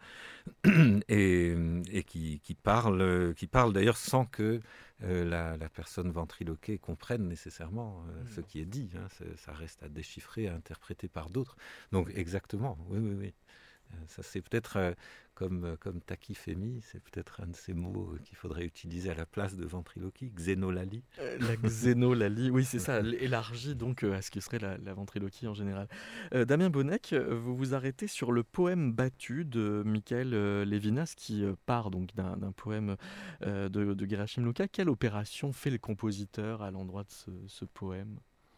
et, et qui, qui, parle, qui parle d'ailleurs sans que euh, la, la personne ventriloquée comprenne nécessairement euh, mmh. ce qui est dit. Hein, ça reste à déchiffrer, à interpréter par d'autres. Donc exactement, oui, oui, oui. Ça c'est peut-être euh, comme, comme tachyphémie, c'est peut-être un de ces mots qu'il faudrait utiliser à la place de ventriloquie, xénolalie. Euh, la xénolalie, oui c'est ça, élargie donc euh, à ce qui serait la, la ventriloquie en général. Euh, Damien Bonnec, vous vous arrêtez sur le poème battu de Michael euh, Levinas qui euh, part donc d'un, d'un poème euh, de, de Gerashim Luka. Quelle opération fait le compositeur à l'endroit de ce, ce poème ?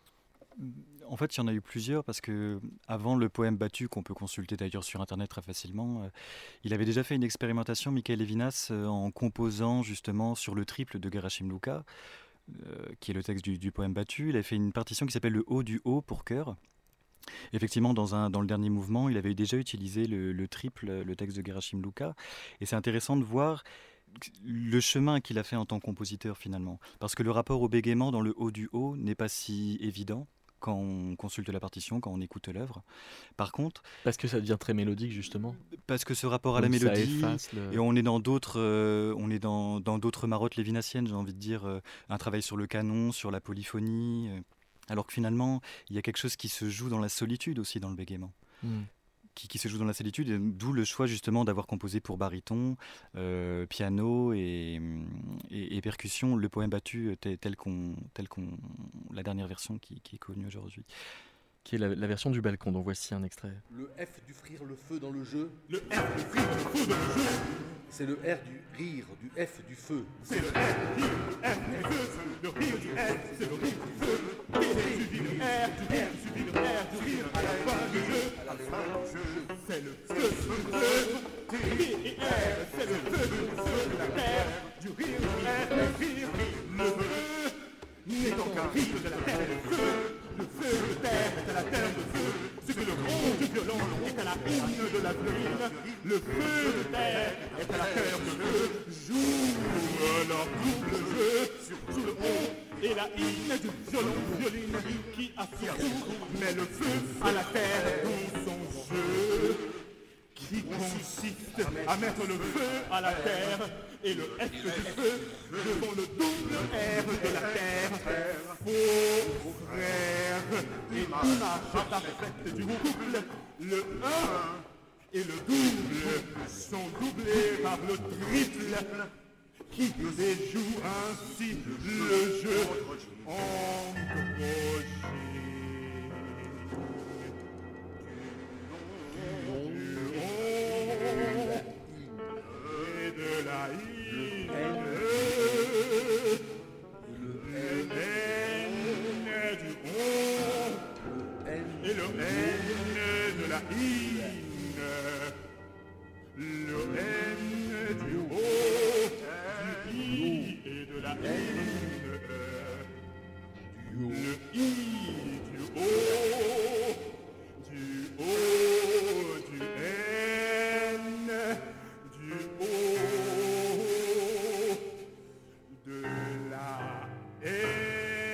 En fait, il y en a eu plusieurs parce que avant le poème battu, qu'on peut consulter d'ailleurs sur Internet très facilement, euh, il avait déjà fait une expérimentation, Michael Levinas, euh, en composant justement sur le triple de Gerashim Luka, euh, qui est le texte du, du poème battu. Il a fait une partition qui s'appelle le Haut du Haut pour chœur. Effectivement, dans, un, dans le dernier mouvement, il avait déjà utilisé le, le triple, le texte de Gerashim Luka. Et c'est intéressant de voir le chemin qu'il a fait en tant que compositeur finalement. Parce que le rapport au bégaiement dans le Haut du Haut n'est pas si évident quand on consulte la partition, quand on écoute l'œuvre. Par contre... Parce que ça devient très mélodique, justement. Parce que ce rapport à la mélodie... Le... Et on est dans d'autres, euh, on est dans, dans d'autres marottes lévinassiennes, j'ai envie de dire, euh, un travail sur le canon, sur la polyphonie, euh, alors que finalement, il y a quelque chose qui se joue dans la solitude aussi, dans le bégaiement. Mm. Qui, qui se joue dans la solitude, et d'où le choix justement d'avoir composé pour baryton, euh, piano et, et, et percussion le poème battu tel, tel qu'on, tel qu'on, la dernière version qui, qui est connue aujourd'hui. Qui est la, la version du balcon, dont voici un extrait. Le F du frire le feu dans le jeu. Le F du frire le feu dans le jeu. C'est le R du rire, du F du feu. C'est le R du F du feu, le rire du F, c'est le rire du feu. Et suivi le R du R, suivi le R du rire à la fin du jeu. À la fin du jeu, c'est le feu du feu. Rire et R, c'est le feu du feu de la terre. Du rire, du R, le rire, le feu. N'est donc un rire de la terre et le feu. Le feu de terre est à la terre de feu, ce que le rond du violon est à la hymne de la violine. Le feu de terre est à la terre de feu, joue leur double jeu sur le rond et la hymne du violon violine qui à son tour met le feu à la terre dans son jeu, qui consiste à mettre le feu à la terre et le F du feu devant le double R de la terre. Faux frère et image parfaite du couple, le un et le double sont doublés par le triple qui déjoue ainsi le jeu androgyne. De la I, le N du on et le N de la I, le N du O, du I et de la N, le I du O, du O, du N, du O, de la N.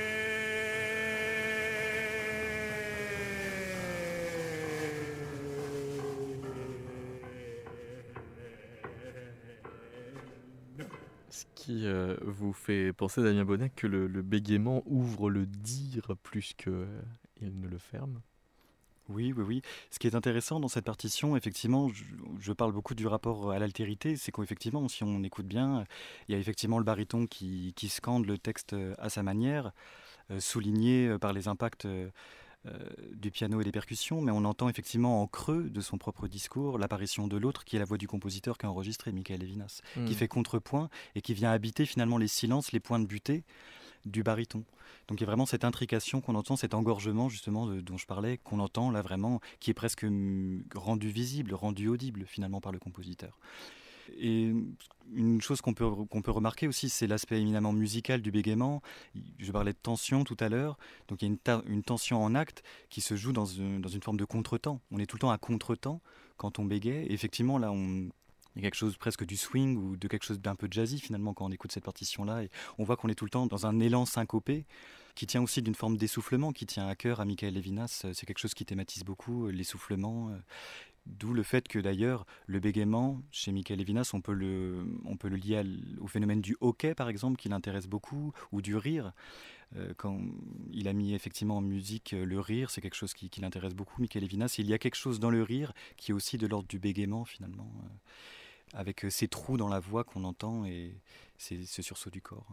Ce qui euh, vous fait penser, Damien Bonnet, que le, le bégaiement ouvre le dire plus qu'il euh, ne le ferme. Oui, oui, oui. Ce qui est intéressant dans cette partition, effectivement, je, je parle beaucoup du rapport à l'altérité, c'est qu'effectivement, si on écoute bien, il y a effectivement le baryton qui, qui scande le texte à sa manière, euh, souligné par les impacts euh, du piano et des percussions, mais on entend effectivement en creux de son propre discours l'apparition de l'autre, qui est la voix du compositeur qui a enregistré, Michael Levinas, mmh. qui fait contrepoint et qui vient habiter finalement les silences, les points de butée du baryton. Donc il y a vraiment cette intrication qu'on entend, cet engorgement justement de, dont je parlais, qu'on entend là vraiment, qui est presque rendu visible, rendu audible finalement par le compositeur. Et une chose qu'on peut, qu'on peut remarquer aussi, c'est l'aspect éminemment musical du bégaiement. Je parlais de tension tout à l'heure, donc il y a une, ta- une tension en acte qui se joue dans une, dans une forme de contretemps. On est tout le temps à contretemps quand on bégaye. Et effectivement, là, on... il y a quelque chose presque du swing ou de quelque chose d'un peu jazzy finalement quand on écoute cette partition-là. Et on voit qu'on est tout le temps dans un élan syncopé qui tient aussi d'une forme d'essoufflement, qui tient à cœur à Michael Levinas. C'est quelque chose qui thématise beaucoup, l'essoufflement. D'où le fait que d'ailleurs le bégaiement chez Michael Levinas, on peut le, on peut le lier à, au phénomène du hoquet par exemple, qui l'intéresse beaucoup, ou du rire. Euh, quand il a mis effectivement en musique euh, le rire, c'est quelque chose qui, qui l'intéresse beaucoup, Michael Levinas. Il y a quelque chose dans le rire qui est aussi de l'ordre du bégaiement finalement, euh, avec euh, ces trous dans la voix qu'on entend et ces, ce sursaut du corps.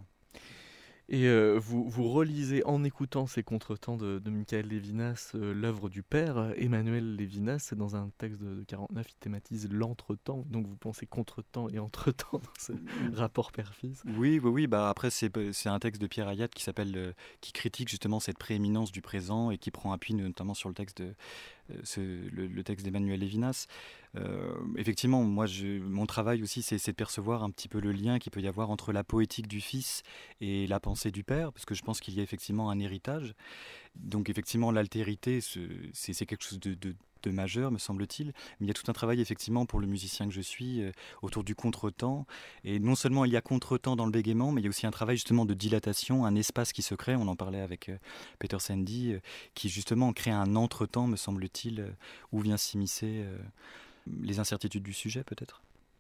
Et euh, vous, vous relisez en écoutant ces contretemps de, de Michael Levinas, euh, l'œuvre du père, Emmanuel Levinas, dans un texte de, de quarante-neuf, il thématise l'entretemps, donc vous pensez contretemps et entretemps dans ce rapport père-fils. Oui, oui, oui. Bah après c'est, c'est un texte de Pierre Hayat qui s'appelle, euh, qui critique justement cette prééminence du présent et qui prend appui notamment sur le texte de euh, ce, le, le texte d'Emmanuel Levinas. Euh, effectivement, moi, je, mon travail aussi, c'est, c'est de percevoir un petit peu le lien qu'il peut y avoir entre la poétique du fils et la pensée du père, parce que je pense qu'il y a effectivement un héritage. Donc, effectivement, l'altérité, c'est, c'est quelque chose de, de, de majeur, me semble-t-il. Mais il y a tout un travail, effectivement, pour le musicien que je suis, euh, autour du contretemps. Et non seulement il y a contretemps dans le bégaiement, mais il y a aussi un travail, justement, de dilatation, un espace qui se crée. On en parlait avec euh, Peter Sandy, euh, qui, justement, crée un entretemps, me semble-t-il, euh, où vient s'immiscer euh, les incertitudes du sujet, peut-être.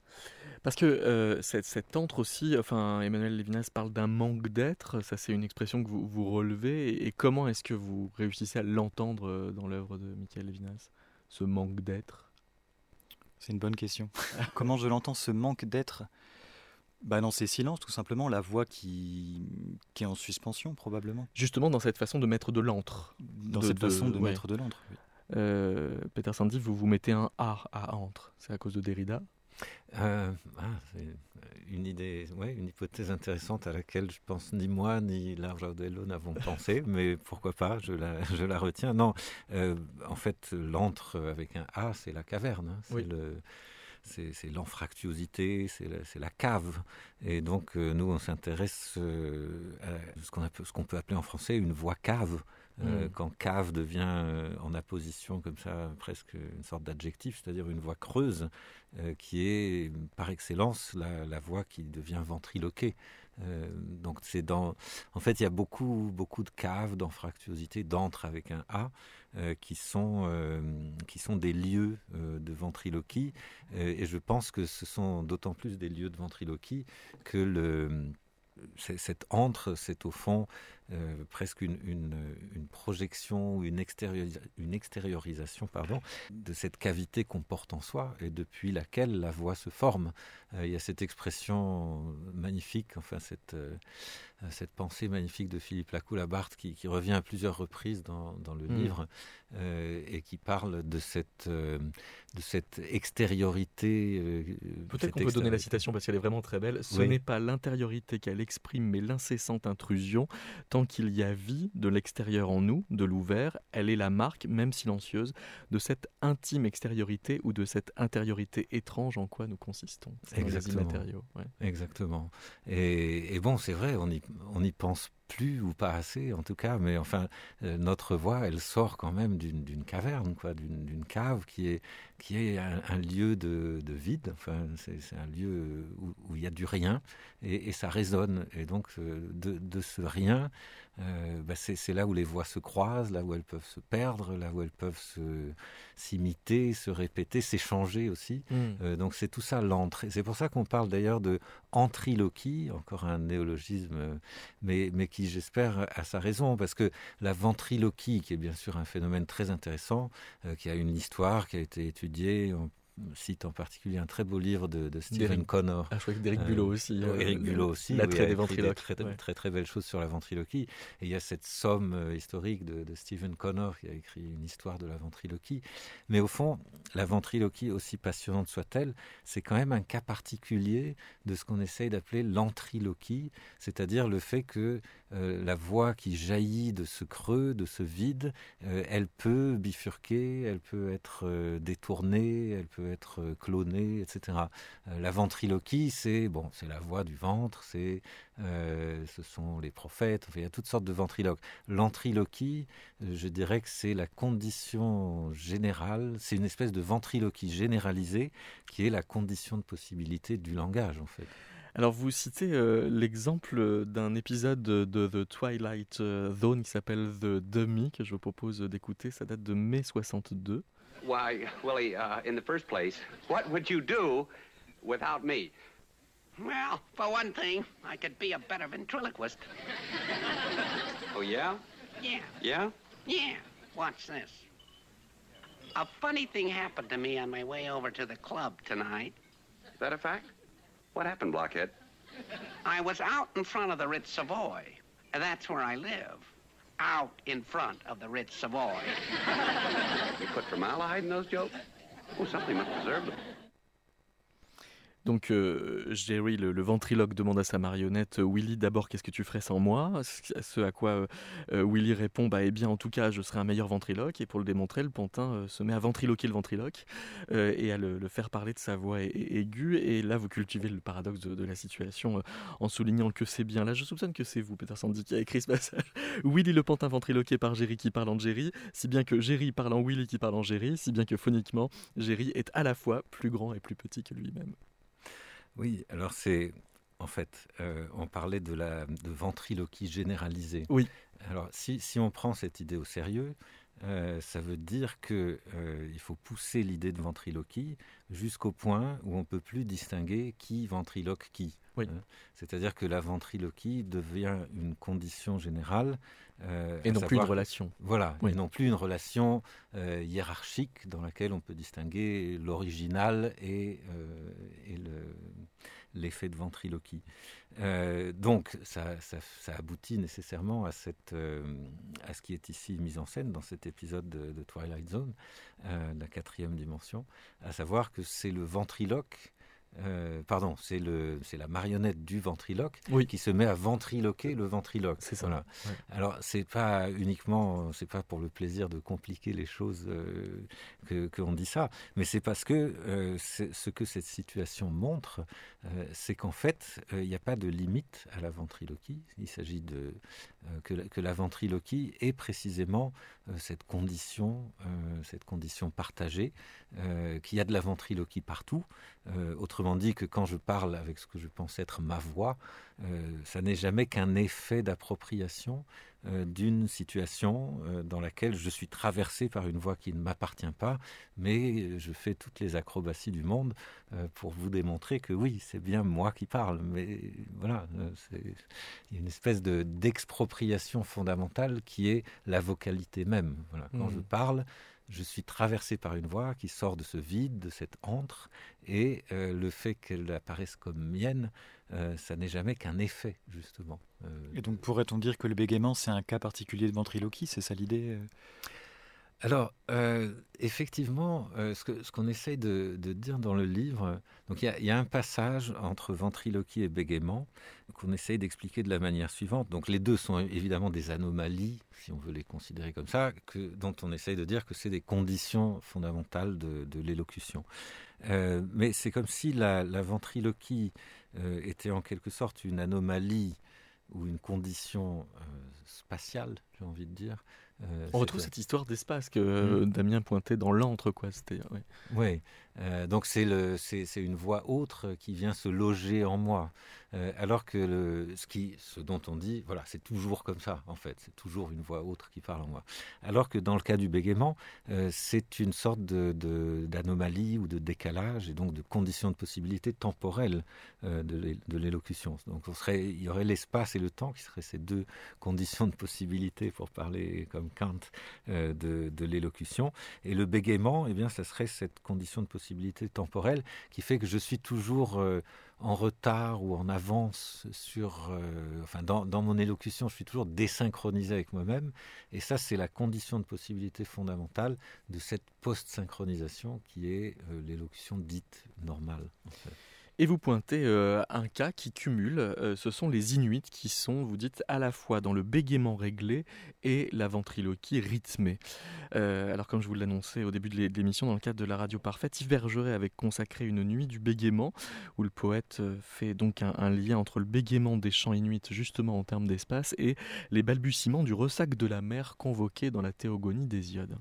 Parce que euh, cet, cet entre aussi, enfin, Emmanuel Levinas parle d'un manque d'être, ça c'est une expression que vous, vous relevez, et, et comment est-ce que vous réussissez à l'entendre dans l'œuvre de Michael Levinas, ce manque d'être ? C'est une bonne question. Comment je l'entends, ce manque d'être ? Bah dans ces silences, tout simplement, la voix qui, qui est en suspension, probablement. Justement, dans cette façon de mettre de l'antre. Dans de, cette de, façon de ouais. mettre de l'antre, oui. Euh, Peter Sandy, vous vous mettez un A à entre, c'est à cause de Derrida ? Euh, ah, c'est une idée, ouais, une hypothèse intéressante à laquelle je pense ni moi ni Lars Audello n'avons pensé, mais pourquoi pas, je la, je la retiens. Non, euh, en fait, l'antre avec un A, c'est la caverne, hein, c'est oui. le... C'est, c'est l'anfractuosité, c'est la, c'est la cave. Et donc, euh, nous, on s'intéresse euh, à ce qu'on, a, ce qu'on peut appeler en français une voix cave. Euh, mmh. Quand cave devient euh, en apposition comme ça, presque une sorte d'adjectif, c'est-à-dire une voix creuse, euh, qui est par excellence la, la voix qui devient ventriloquée. Euh, donc c'est dans, en fait, il y a beaucoup, beaucoup de caves, d'anfractuosité, d'antre avec un A, euh, qui sont, euh, qui sont des lieux euh, de ventriloquie. Euh, et je pense que ce sont d'autant plus des lieux de ventriloquie que le C'est, cet antre, c'est au fond euh, presque une, une, une projection, une, extériorisa- une extériorisation pardon, de cette cavité qu'on porte en soi et depuis laquelle la voix se forme. Euh, il y a cette expression magnifique, enfin cette, euh, cette pensée magnifique de Philippe Lacoue-Labarthe qui, qui revient à plusieurs reprises dans, dans le mmh. livre euh, et qui parle de cette, euh, de cette extériorité. Euh, Peut-être cette qu'on peut donner la citation parce qu'elle est vraiment très belle. Ce oui. n'est pas l'intériorité qu'elle exprime, mais l'incessante intrusion, tant qu'il y a vie de l'extérieur en nous, de l'ouvert, elle est la marque, même silencieuse, de cette intime extériorité ou de cette intériorité étrange en quoi nous consistons. C'est dans les immatériaux. Ouais. Exactement. Et, et bon, c'est vrai, on y, on y pense plus ou pas assez en tout cas, mais enfin euh, notre voix elle sort quand même d'une, d'une caverne, quoi, d'une, d'une cave qui est, qui est un, un lieu de, de vide, enfin, c'est, c'est un lieu où, où il y a du rien et, et ça résonne, et donc euh, de, de ce rien euh, bah c'est, c'est là où les voix se croisent, là où elles peuvent se perdre, là où elles peuvent se, s'imiter, se répéter, s'échanger aussi. Mmh. Euh, donc c'est tout ça l'entrée, c'est pour ça qu'on parle d'ailleurs de ventriloquie, encore un néologisme, mais, mais qui j'espère a sa raison, parce que la ventriloquie, qui est bien sûr un phénomène très intéressant, euh, qui a une histoire, qui a été étudiée, on cite en particulier un très beau livre de, de Stephen D'Éric, Connor. Ah, je crois que d'Éric Bulot aussi. Euh, Éric Bulot aussi. L'attrait des ventriloques. Très, très, ouais. très, très belles choses sur la ventriloquie. Et il y a cette somme euh, historique de, de Stephen Connor qui a écrit une histoire de la ventriloquie. Mais au fond, la ventriloquie, aussi passionnante soit-elle, c'est quand même un cas particulier de ce qu'on essaye d'appeler l'entriloquie, c'est-à-dire le fait que euh, la voix qui jaillit de ce creux, de ce vide, euh, elle peut bifurquer, elle peut être euh, détournée, elle peut être euh, clonée, et cetera. Euh, la ventriloquie, c'est bon, c'est la voix du ventre, c'est, euh, ce sont les prophètes, enfin, il y a toutes sortes de ventriloques. L'entriloquie, euh, je dirais que c'est la condition générale, c'est une espèce de ventriloquie généralisée qui est la condition de possibilité du langage, en fait. Alors vous citez euh, l'exemple d'un épisode de, de The Twilight Zone qui s'appelle The Dummy, que je vous propose d'écouter, ça date de mai soixante-deux. Why, Willie, uh, in the first place, what would you do without me? Well, for one thing, I could be a better ventriloquist. Oh, yeah? Yeah. Yeah? Yeah. Watch this. A funny thing happened to me on my way over to the club tonight. Is that a fact? What happened, Blockhead? I was out in front of the Ritz Savoy. That's where I live. Out in front of the Ritz Savoy. You put formaldehyde in those jokes? Oh, somebody must deserve them. Donc euh, Jerry, le, le ventriloque, demande à sa marionnette « Willy, d'abord, qu'est-ce que tu ferais sans moi ?» Ce à quoi euh, Willy répond bah, « Eh bien, en tout cas, je serais un meilleur ventriloque. » Et pour le démontrer, le pantin euh, se met à ventriloquer le ventriloque euh, et à le, le faire parler de sa voix a- aiguë. Et là, vous cultivez le paradoxe de, de la situation euh, en soulignant que c'est bien. Là, je soupçonne que c'est vous, Peter Sandy, qui a écrit ce passage. Willy le pantin ventriloqué par Jerry qui parle en Jerry, si bien que Jerry parle en Willy qui parle en Jerry, si bien que phoniquement, Jerry est à la fois plus grand et plus petit que lui-même. Oui, alors c'est, en fait, euh, on parlait de la de ventriloquie généralisée. Oui. Alors si, si on prend cette idée au sérieux, euh, ça veut dire que euh, il faut pousser l'idée de ventriloquie jusqu'au point où on peut plus distinguer qui ventriloque qui. Oui. Hein. C'est-à-dire que la ventriloquie devient une condition générale. Euh, Et non savoir, plus une relation. Voilà, oui. et non plus une relation euh, hiérarchique dans laquelle on peut distinguer l'original et, euh, et le, l'effet de ventriloquie. Euh, donc ça, ça, ça aboutit nécessairement à, cette, euh, à ce qui est ici mis en scène dans cet épisode de, de Twilight Zone, euh, la quatrième dimension, à savoir que c'est le ventriloque Euh, pardon, c'est, le, c'est la marionnette du ventriloque oui. qui se met à ventriloquer le ventriloque. C'est ça. Voilà. Ouais. Alors, c'est pas uniquement, c'est pas pour le plaisir de compliquer les choses euh, que, qu'on dit ça, mais c'est parce que euh, c'est, ce que cette situation montre, euh, c'est qu'en fait, il euh, n'y a pas de limite à la ventriloquie. Il s'agit de euh, que, la, que la ventriloquie est précisément euh, cette condition, euh, cette condition partagée, euh, qu'il y a de la ventriloquie partout. Euh, autrement dit que quand je parle avec ce que je pense être ma voix, euh, ça n'est jamais qu'un effet d'appropriation euh, d'une situation euh, dans laquelle je suis traversé par une voix qui ne m'appartient pas, mais je fais toutes les acrobaties du monde euh, pour vous démontrer que oui, c'est bien moi qui parle, mais voilà, euh, c'est, il y a une espèce de, d'expropriation fondamentale qui est la vocalité même. Voilà. Quand mmh. je parle, je suis traversé par une voix qui sort de ce vide, de cette antre, et euh, le fait qu'elle apparaisse comme mienne, euh, ça n'est jamais qu'un effet, justement. Euh, et donc pourrait-on dire que le bégaiement, c'est un cas particulier de ventriloquie, c'est ça l'idée ? Alors, euh, effectivement, euh, ce, que, ce qu'on essaye de, de dire dans le livre, donc il y, y a un passage entre ventriloquie et bégaiement qu'on essaye d'expliquer de la manière suivante. Donc les deux sont évidemment des anomalies, si on veut les considérer comme ça, que, dont on essaye de dire que c'est des conditions fondamentales de, de l'élocution. Euh, mais c'est comme si la, la ventriloquie euh, était en quelque sorte une anomalie ou une condition euh, spatiale, j'ai envie de dire. Euh, On retrouve cette histoire d'espace que euh, mmh. Damien pointait dans l'antre, quoi. C'était, ouais. Oui, euh, donc c'est, le, c'est, c'est une voix autre qui vient se loger en moi. Euh, alors que le, ce, qui, ce dont on dit, voilà, c'est toujours comme ça, en fait. C'est toujours une voix autre qui parle en moi. Alors que dans le cas du bégaiement, euh, c'est une sorte de, de, d'anomalie ou de décalage, et donc de condition de possibilité temporelle euh, de, de l'élocution. Donc on serait, il y aurait l'espace et le temps qui seraient ces deux conditions de possibilité, pour parler comme Kant, euh, de, de l'élocution. Et le bégaiement, eh bien, ça serait cette condition de possibilité temporelle qui fait que je suis toujours euh, en retard ou en avance sur... Euh, enfin, dans, dans mon élocution, je suis toujours désynchronisé avec moi-même. Et ça, c'est la condition de possibilité fondamentale de cette post-synchronisation qui est euh, l'élocution dite normale, en fait. Et vous pointez euh, un cas qui cumule, euh, ce sont les Inuits qui sont, vous dites, à la fois dans le bégaiement réglé et la ventriloquie rythmée. Euh, alors comme je vous l'annonçais au début de l'émission, dans le cadre de la radio parfaite, Yves Bergeret avait consacré une nuit du bégaiement, où le poète fait donc un, un lien entre le bégaiement des chants inuits, justement en termes d'espace, et les balbutiements du ressac de la mer convoqué dans la théogonie d'Hésiode.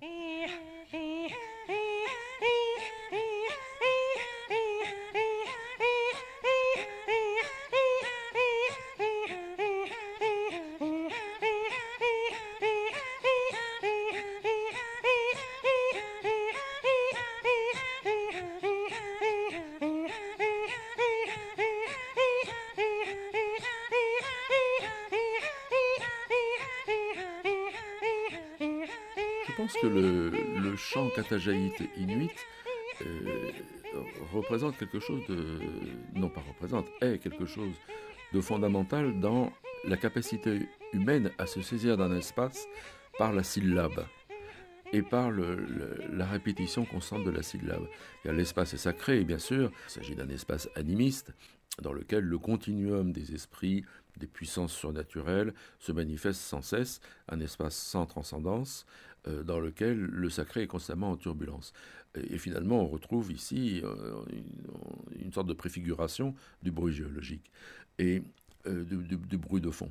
Je pense que le, le chant katajaïte inuit euh, représente quelque chose de... non pas représente, est quelque chose de fondamental dans la capacité humaine à se saisir d'un espace par la syllabe et par le, le, la répétition constante de la syllabe. Car l'espace est sacré, et bien sûr, il s'agit d'un espace animiste dans lequel le continuum des esprits, des puissances surnaturelles se manifeste sans cesse, un espace sans transcendance, euh, dans lequel le sacré est constamment en turbulence. Et, et finalement, on retrouve ici euh, une, une sorte de préfiguration du bruit géologique et euh, du, du, du bruit de fond.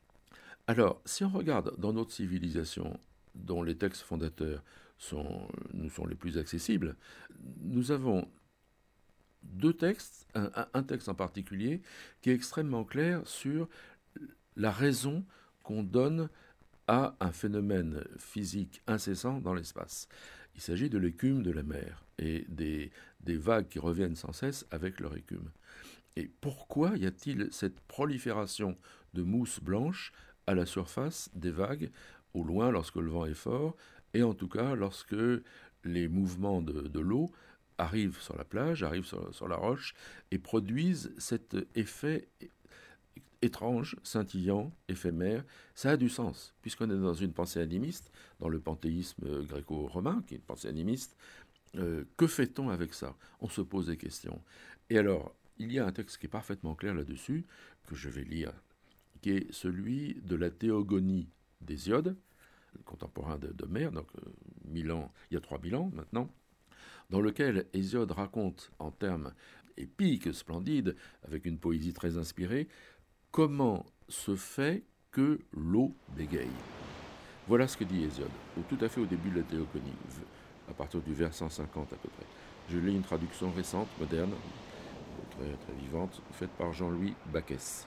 Alors, si on regarde dans notre civilisation, dont les textes fondateurs sont, nous sont les plus accessibles, nous avons deux textes, un, un texte en particulier, qui est extrêmement clair sur la raison qu'on donne à un phénomène physique incessant dans l'espace. Il s'agit de l'écume de la mer et des, des vagues qui reviennent sans cesse avec leur écume. Et pourquoi y a-t-il cette prolifération de mousse blanche à la surface des vagues, au loin lorsque le vent est fort, et en tout cas lorsque les mouvements de, de l'eau arrivent sur la plage, arrivent sur, sur la roche, et produisent cet effet étrange, scintillant, éphémère? Ça a du sens, puisqu'on est dans une pensée animiste, dans le panthéisme gréco-romain, qui est une pensée animiste. Euh, que fait-on avec ça? On se pose des questions. Et alors, il y a un texte qui est parfaitement clair là-dessus, que je vais lire, qui est celui de la théogonie d'Hésiode, contemporain de- d'Homère, donc euh, mille ans, il y a trois mille ans maintenant, dans lequel Hésiode raconte en termes épiques, splendides, avec une poésie très inspirée, comment se fait que l'eau bégaye. Voilà ce que dit Hésiode, au, tout à fait au début de la théogonie, à partir du vers cent cinquante à peu près. Je lis une traduction récente, moderne, très, très vivante, faite par Jean-Louis Bacchès.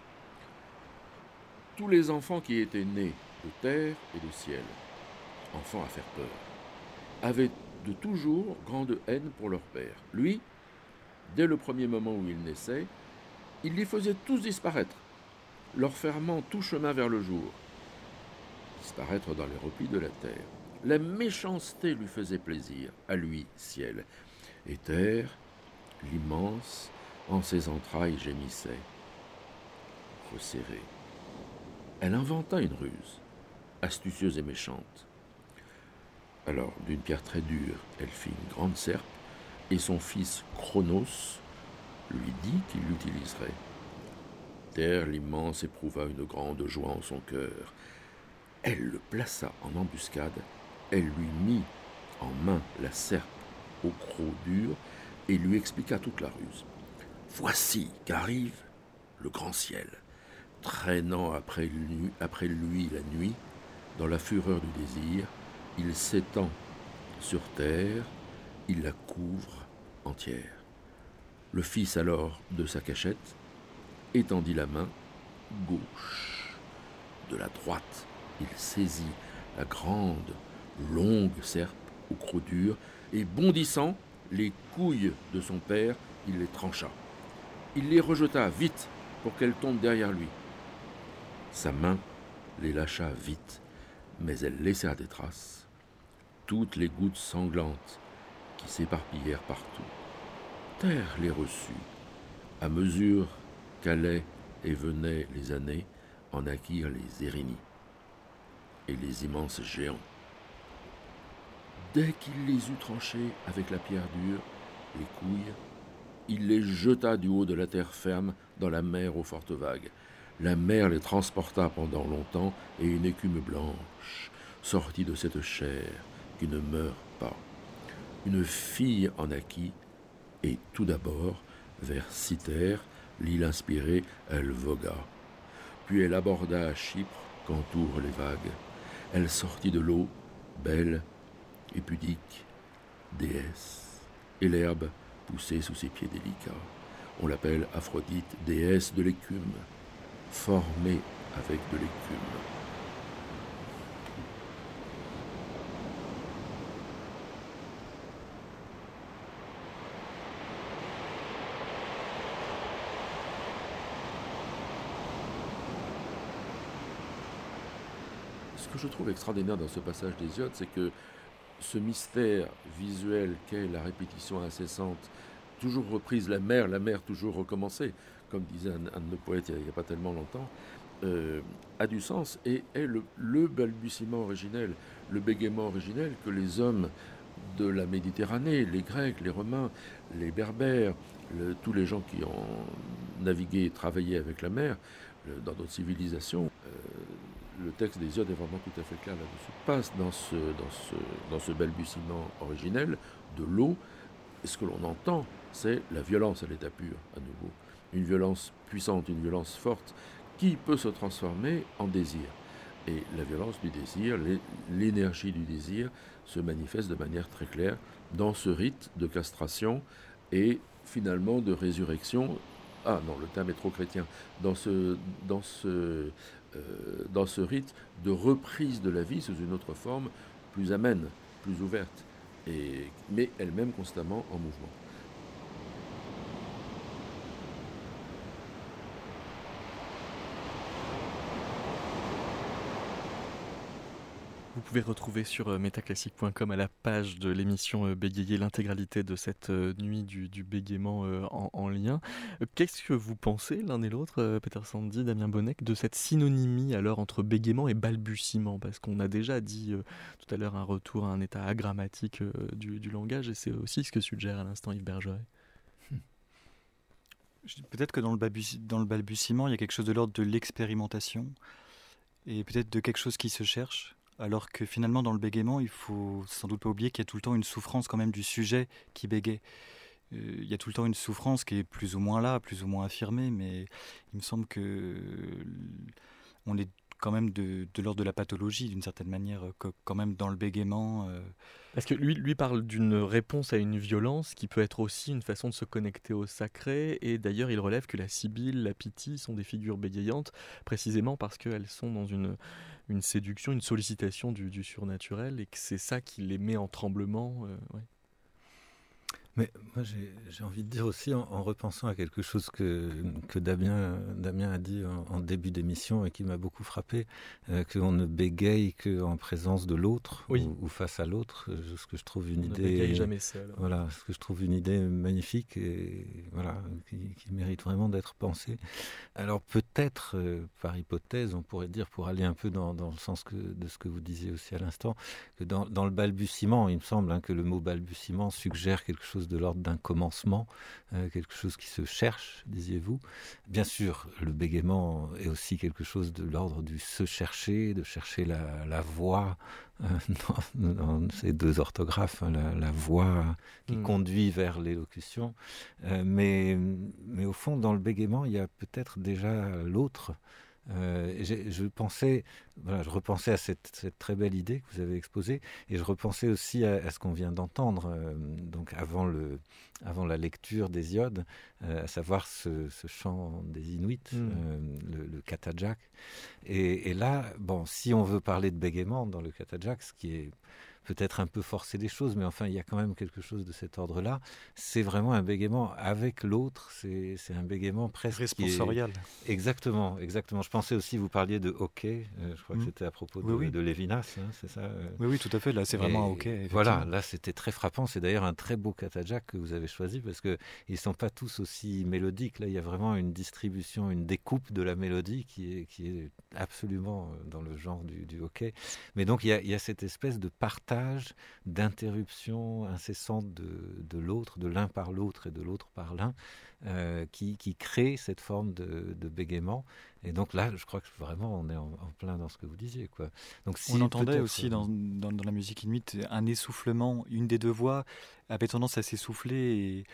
Tous les enfants qui étaient nés de terre et de ciel, enfants à faire peur, avaient de toujours grande haine pour leur père. Lui, dès le premier moment où il naissait, il les faisait tous disparaître, leur fermant tout chemin vers le jour, disparaître dans les replis de la terre. La méchanceté lui faisait plaisir, à lui, ciel, et terre, l'immense, en ses entrailles gémissait, resserrée. Elle inventa une ruse, astucieuse et méchante. Alors, d'une pierre très dure, elle fit une grande serpe, et son fils Chronos lui dit qu'il l'utiliserait. Terre l'immense éprouva une grande joie en son cœur. Elle le plaça en embuscade, elle lui mit en main la serpe au croc dur et lui expliqua toute la ruse. Voici qu'arrive le grand ciel, traînant après lui, après lui la nuit, dans la fureur du désir, il s'étend sur terre, il la couvre entière. Le fils alors de sa cachette étendit la main gauche. De la droite, il saisit la grande, longue serpe au croc dur et bondissant les couilles de son père, il les trancha. Il les rejeta vite pour qu'elles tombent derrière lui. Sa main les lâcha vite, mais elles laissèrent des traces, toutes les gouttes sanglantes qui s'éparpillèrent partout. Terre les reçut, à mesure qu'allaient et venaient les années, en naquirent les Érénies et les immenses géants. Dès qu'il les eut tranchés avec la pierre dure, les couilles, il les jeta du haut de la terre ferme dans la mer aux fortes vagues. La mer les transporta pendant longtemps, et une écume blanche sortit de cette chair qui ne meurt pas. Une fille en naquit, et tout d'abord, vers Cythère, l'île inspirée, elle vogua. Puis elle aborda à Chypre, qu'entourent les vagues. Elle sortit de l'eau, belle et pudique, déesse, et l'herbe poussait sous ses pieds délicats. On l'appelle Aphrodite, déesse de l'écume, formée avec de l'écume. Ce que je trouve extraordinaire dans ce passage d'Hésiode, c'est que ce mystère visuel qu'est la répétition incessante, toujours reprise, la mer, la mer toujours recommencée, comme disait un, un de nos poètes il n'y a, a pas tellement longtemps, euh, a du sens et est le, le balbutiement originel, le bégaiement originel que les hommes de la Méditerranée, les Grecs, les Romains, les Berbères, le, tous les gens qui ont navigué et travaillé avec la mer, le, dans d'autres civilisations, euh, le texte d'Hésiode est vraiment tout à fait clair là-dessus. Passe dans ce, dans ce, dans ce balbutiement originel de l'eau, et ce que l'on entend, c'est la violence à l'état pur, à nouveau. Une violence puissante, une violence forte, qui peut se transformer en désir. Et la violence du désir, l'énergie du désir, se manifeste de manière très claire dans ce rite de castration et finalement de résurrection. Ah non, le terme est trop chrétien. Dans ce, dans ce, euh, dans ce rite de reprise de la vie sous une autre forme, plus amène, plus ouverte, et, mais elle-même constamment en mouvement. Vous pouvez retrouver sur métaclassique point com à la page de l'émission Bégayer l'intégralité de cette nuit du, du bégaiement en, en lien. Qu'est-ce que vous pensez l'un et l'autre, Peter Sandy, Damien Bonnec, de cette synonymie alors entre bégaiement et balbutiement? Parce qu'on a déjà dit euh, tout à l'heure un retour à un état agrammatique euh, du, du langage, et c'est aussi ce que suggère à l'instant Yves Bergeret. Peut-être que dans le, balbuti- dans le balbutiement, il y a quelque chose de l'ordre de l'expérimentation et peut-être de quelque chose qui se cherche. Alors que finalement, dans le bégaiement, il faut sans doute pas oublier qu'il y a tout le temps une souffrance quand même du sujet qui bégaye. Euh, il y a tout le temps une souffrance qui est plus ou moins là, plus ou moins affirmée, mais il me semble que euh, on est quand même de, de l'ordre de la pathologie, d'une certaine manière, que, quand même dans le bégaiement. Euh... Parce que lui, lui parle d'une réponse à une violence qui peut être aussi une façon de se connecter au sacré, et d'ailleurs il relève que la sibylle, la pythie sont des figures bégayantes, précisément parce qu'elles sont dans une... une séduction, une sollicitation du, du surnaturel, et que c'est ça qui les met en tremblement. Euh, ouais. Mais moi, j'ai, j'ai envie de dire aussi, en, en repensant à quelque chose que, que Damien, Damien a dit en, en début d'émission et qui m'a beaucoup frappé, euh, qu'on ne bégaye qu'en présence de l'autre oui. ou, ou face à l'autre, ce que je trouve une On idée... ne bégaye jamais seul. Voilà, ce que je trouve une idée magnifique et voilà, qui, qui mérite vraiment d'être pensée. Alors peut-être, euh, par hypothèse, on pourrait dire, pour aller un peu dans, dans le sens que, de ce que vous disiez aussi à l'instant, que dans, dans le balbutiement, il me semble hein, que le mot balbutiement suggère quelque chose de l'ordre d'un commencement, euh, quelque chose qui se cherche, disiez-vous. Bien sûr, le bégaiement est aussi quelque chose de l'ordre du se chercher, de chercher la, la voix, euh, dans, dans ces deux orthographes, hein, la, la voix qui mmh. conduit vers l'élocution. Euh, mais, mais au fond, dans le bégaiement, il y a peut-être déjà l'autre. Euh, je pensais, voilà, je repensais à cette, cette très belle idée que vous avez exposée, et je repensais aussi à, à ce qu'on vient d'entendre, euh, donc avant le, avant la lecture d'Hésiode, euh, à savoir ce, ce chant des Inuits, mmh. euh, le, le Katajak. Et, et là, bon, si on veut parler de bégaiement dans le Katajak, ce qui est peut-être un peu forcer les choses, mais enfin, il y a quand même quelque chose de cet ordre-là. C'est vraiment un bégaiement avec l'autre, c'est, c'est un bégaiement presque... responsorial. Est... Exactement, exactement. Je pensais aussi, vous parliez de hockey, euh, je crois mmh. que c'était à propos de, oui, oui. de Lévinas, hein, c'est ça euh... Oui, oui, tout à fait, là c'est vraiment Et un hockey. Voilà, là c'était très frappant, c'est d'ailleurs un très beau Katajak que vous avez choisi, parce qu'ils ne sont pas tous aussi mélodiques, là il y a vraiment une distribution, une découpe de la mélodie qui est, qui est absolument dans le genre du, du hockey. Mais donc il y a, il y a cette espèce de partage d'interruption incessante de, de l'autre, de l'un par l'autre et de l'autre par l'un, euh, qui, qui crée cette forme de, de bégaiement. Et donc là, je crois que vraiment, on est en, en plein dans ce que vous disiez, quoi. Donc, si on entendait aussi dans, dans, dans la musique inuite un essoufflement, une des deux voix avait tendance à s'essouffler. Et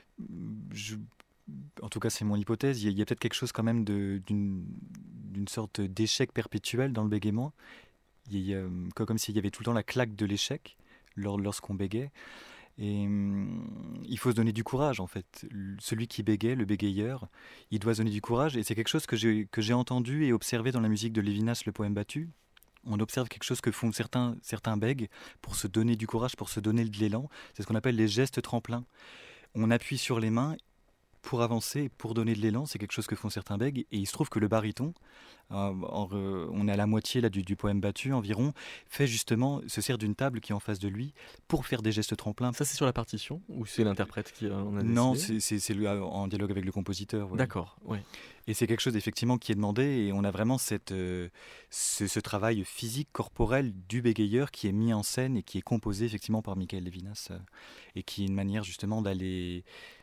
je, en tout cas, c'est mon hypothèse, il y a, il y a peut-être quelque chose quand même de, d'une, d'une sorte d'échec perpétuel dans le bégaiement. Il y a, comme s'il y avait tout le temps la claque de l'échec lorsqu'on bégait. Et hum, il faut se donner du courage, en fait. Celui qui bégaye, le bégayeur, il doit se donner du courage. Et c'est quelque chose que j'ai, que j'ai entendu et observé dans la musique de Lévinas, le poème battu. On observe quelque chose que font certains, certains bègues pour se donner du courage, pour se donner de l'élan. C'est ce qu'on appelle les gestes tremplins. On appuie sur les mains pour avancer, pour donner de l'élan. C'est quelque chose que font certains bègues. Et il se trouve que le baryton, Euh, en, euh, on est à la moitié là, du, du poème battu environ, fait justement, se sert d'une table qui est en face de lui pour faire des gestes tremplins. Ça c'est sur la partition ou c'est l'interprète qui en a décidé? Non, c'est, c'est, c'est lui, en dialogue avec le compositeur. Ouais. D'accord, oui. Et c'est quelque chose effectivement qui est demandé et on a vraiment cette, euh, ce, ce travail physique, corporel du bégayeur qui est mis en scène et qui est composé effectivement par Michael Lévinas euh, et qui est une manière justement d'aller,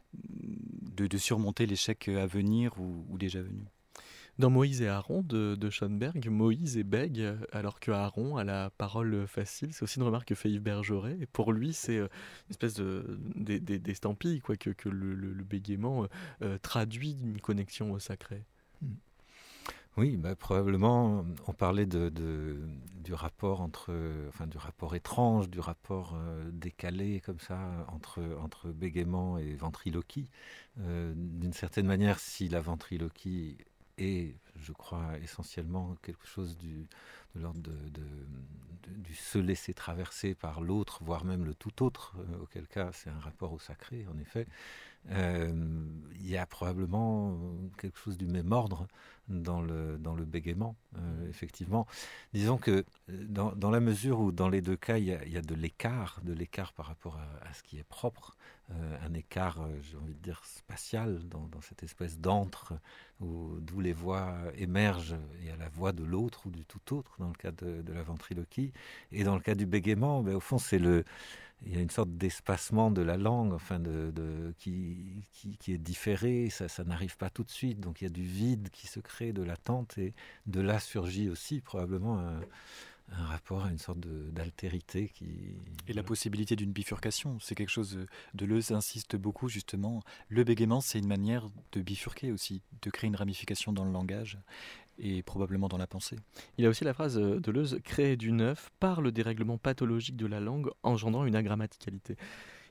de, de surmonter l'échec à venir ou, ou déjà venu. Dans Moïse et Aaron de, de Schoenberg, Moïse est bègue alors que Aaron a la parole facile. C'est aussi une remarque que fait Yves Bergeret. Et pour lui, c'est une espèce de, de, de, d'estampille, quoi, que, que le, le, le bégaiement euh, traduit une connexion au sacré. Hmm. Oui, bah, probablement, on parlait de, de, du rapport entre, enfin, du rapport étrange, du rapport euh, décalé comme ça entre, entre bégaiement et ventriloquie. Euh, d'une certaine manière, si la ventriloquie est, je crois, essentiellement quelque chose du, de l'ordre de, de, de, du se laisser traverser par l'autre, voire même le tout autre, euh, auquel cas c'est un rapport au sacré, en effet. Euh, il y a probablement quelque chose du même ordre dans le, dans le bégaiement, euh, effectivement. Disons que dans, dans la mesure où dans les deux cas, il y a, il y a de l'écart, de l'écart par rapport à, à ce qui est propre, euh, un écart, euh, j'ai envie de dire, spatial, dans, dans cette espèce d'antre où, d'où les voix émergent. Il y a la voix de l'autre ou du tout autre, dans le cas de, de la ventriloquie. Et dans le cas du bégaiement, ben, au fond, c'est le... il y a une sorte d'espacement de la langue, enfin de, de, qui, qui, qui est différé, ça, ça n'arrive pas tout de suite, donc il y a du vide qui se crée, de l'attente, et de là surgit aussi probablement un, un rapport à une sorte de, d'altérité. Qui... Et la possibilité d'une bifurcation, c'est quelque chose, Deleuze insiste beaucoup justement, le bégaiement c'est une manière de bifurquer aussi, de créer une ramification dans le langage, et probablement dans la pensée. Il y a aussi la phrase de Deleuze, créer du neuf par le dérèglement pathologique de la langue engendrant une agrammaticalité.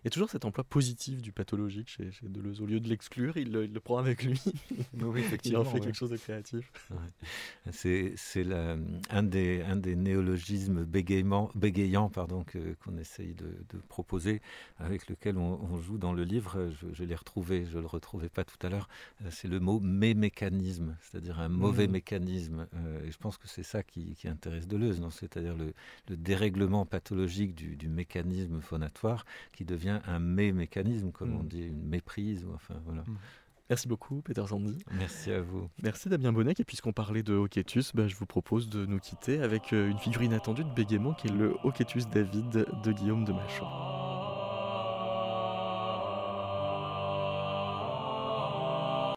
Il y a toujours cet emploi positif du pathologique chez, chez Deleuze. Au lieu de l'exclure, il le, il le prend avec lui. Oui, il en fait ouais. quelque chose de créatif. Ouais. C'est, c'est la, un, des, un des néologismes bégayants, bégayants pardon, que, qu'on essaye de, de proposer, avec lequel on, on joue dans le livre. Je, je l'ai retrouvé, je ne le retrouvais pas tout à l'heure. C'est le mot « mémécanisme », c'est-à-dire un mauvais mmh. mécanisme. Euh, et je pense que c'est ça qui, qui intéresse Deleuze, non ? C'est-à-dire le, le dérèglement pathologique du, du mécanisme phonatoire qui devient un mé-mécanisme, comme mmh. on dit, une méprise. Ou, enfin, voilà. Mmh. Merci beaucoup, Peter Sandy. Merci à vous. Merci Damien Bonnec. Et puisqu'on parlait de Hoquetus, bah, je vous propose de nous quitter avec une figure inattendue de bégaiement qui est le Hoquetus David de Guillaume de Machon.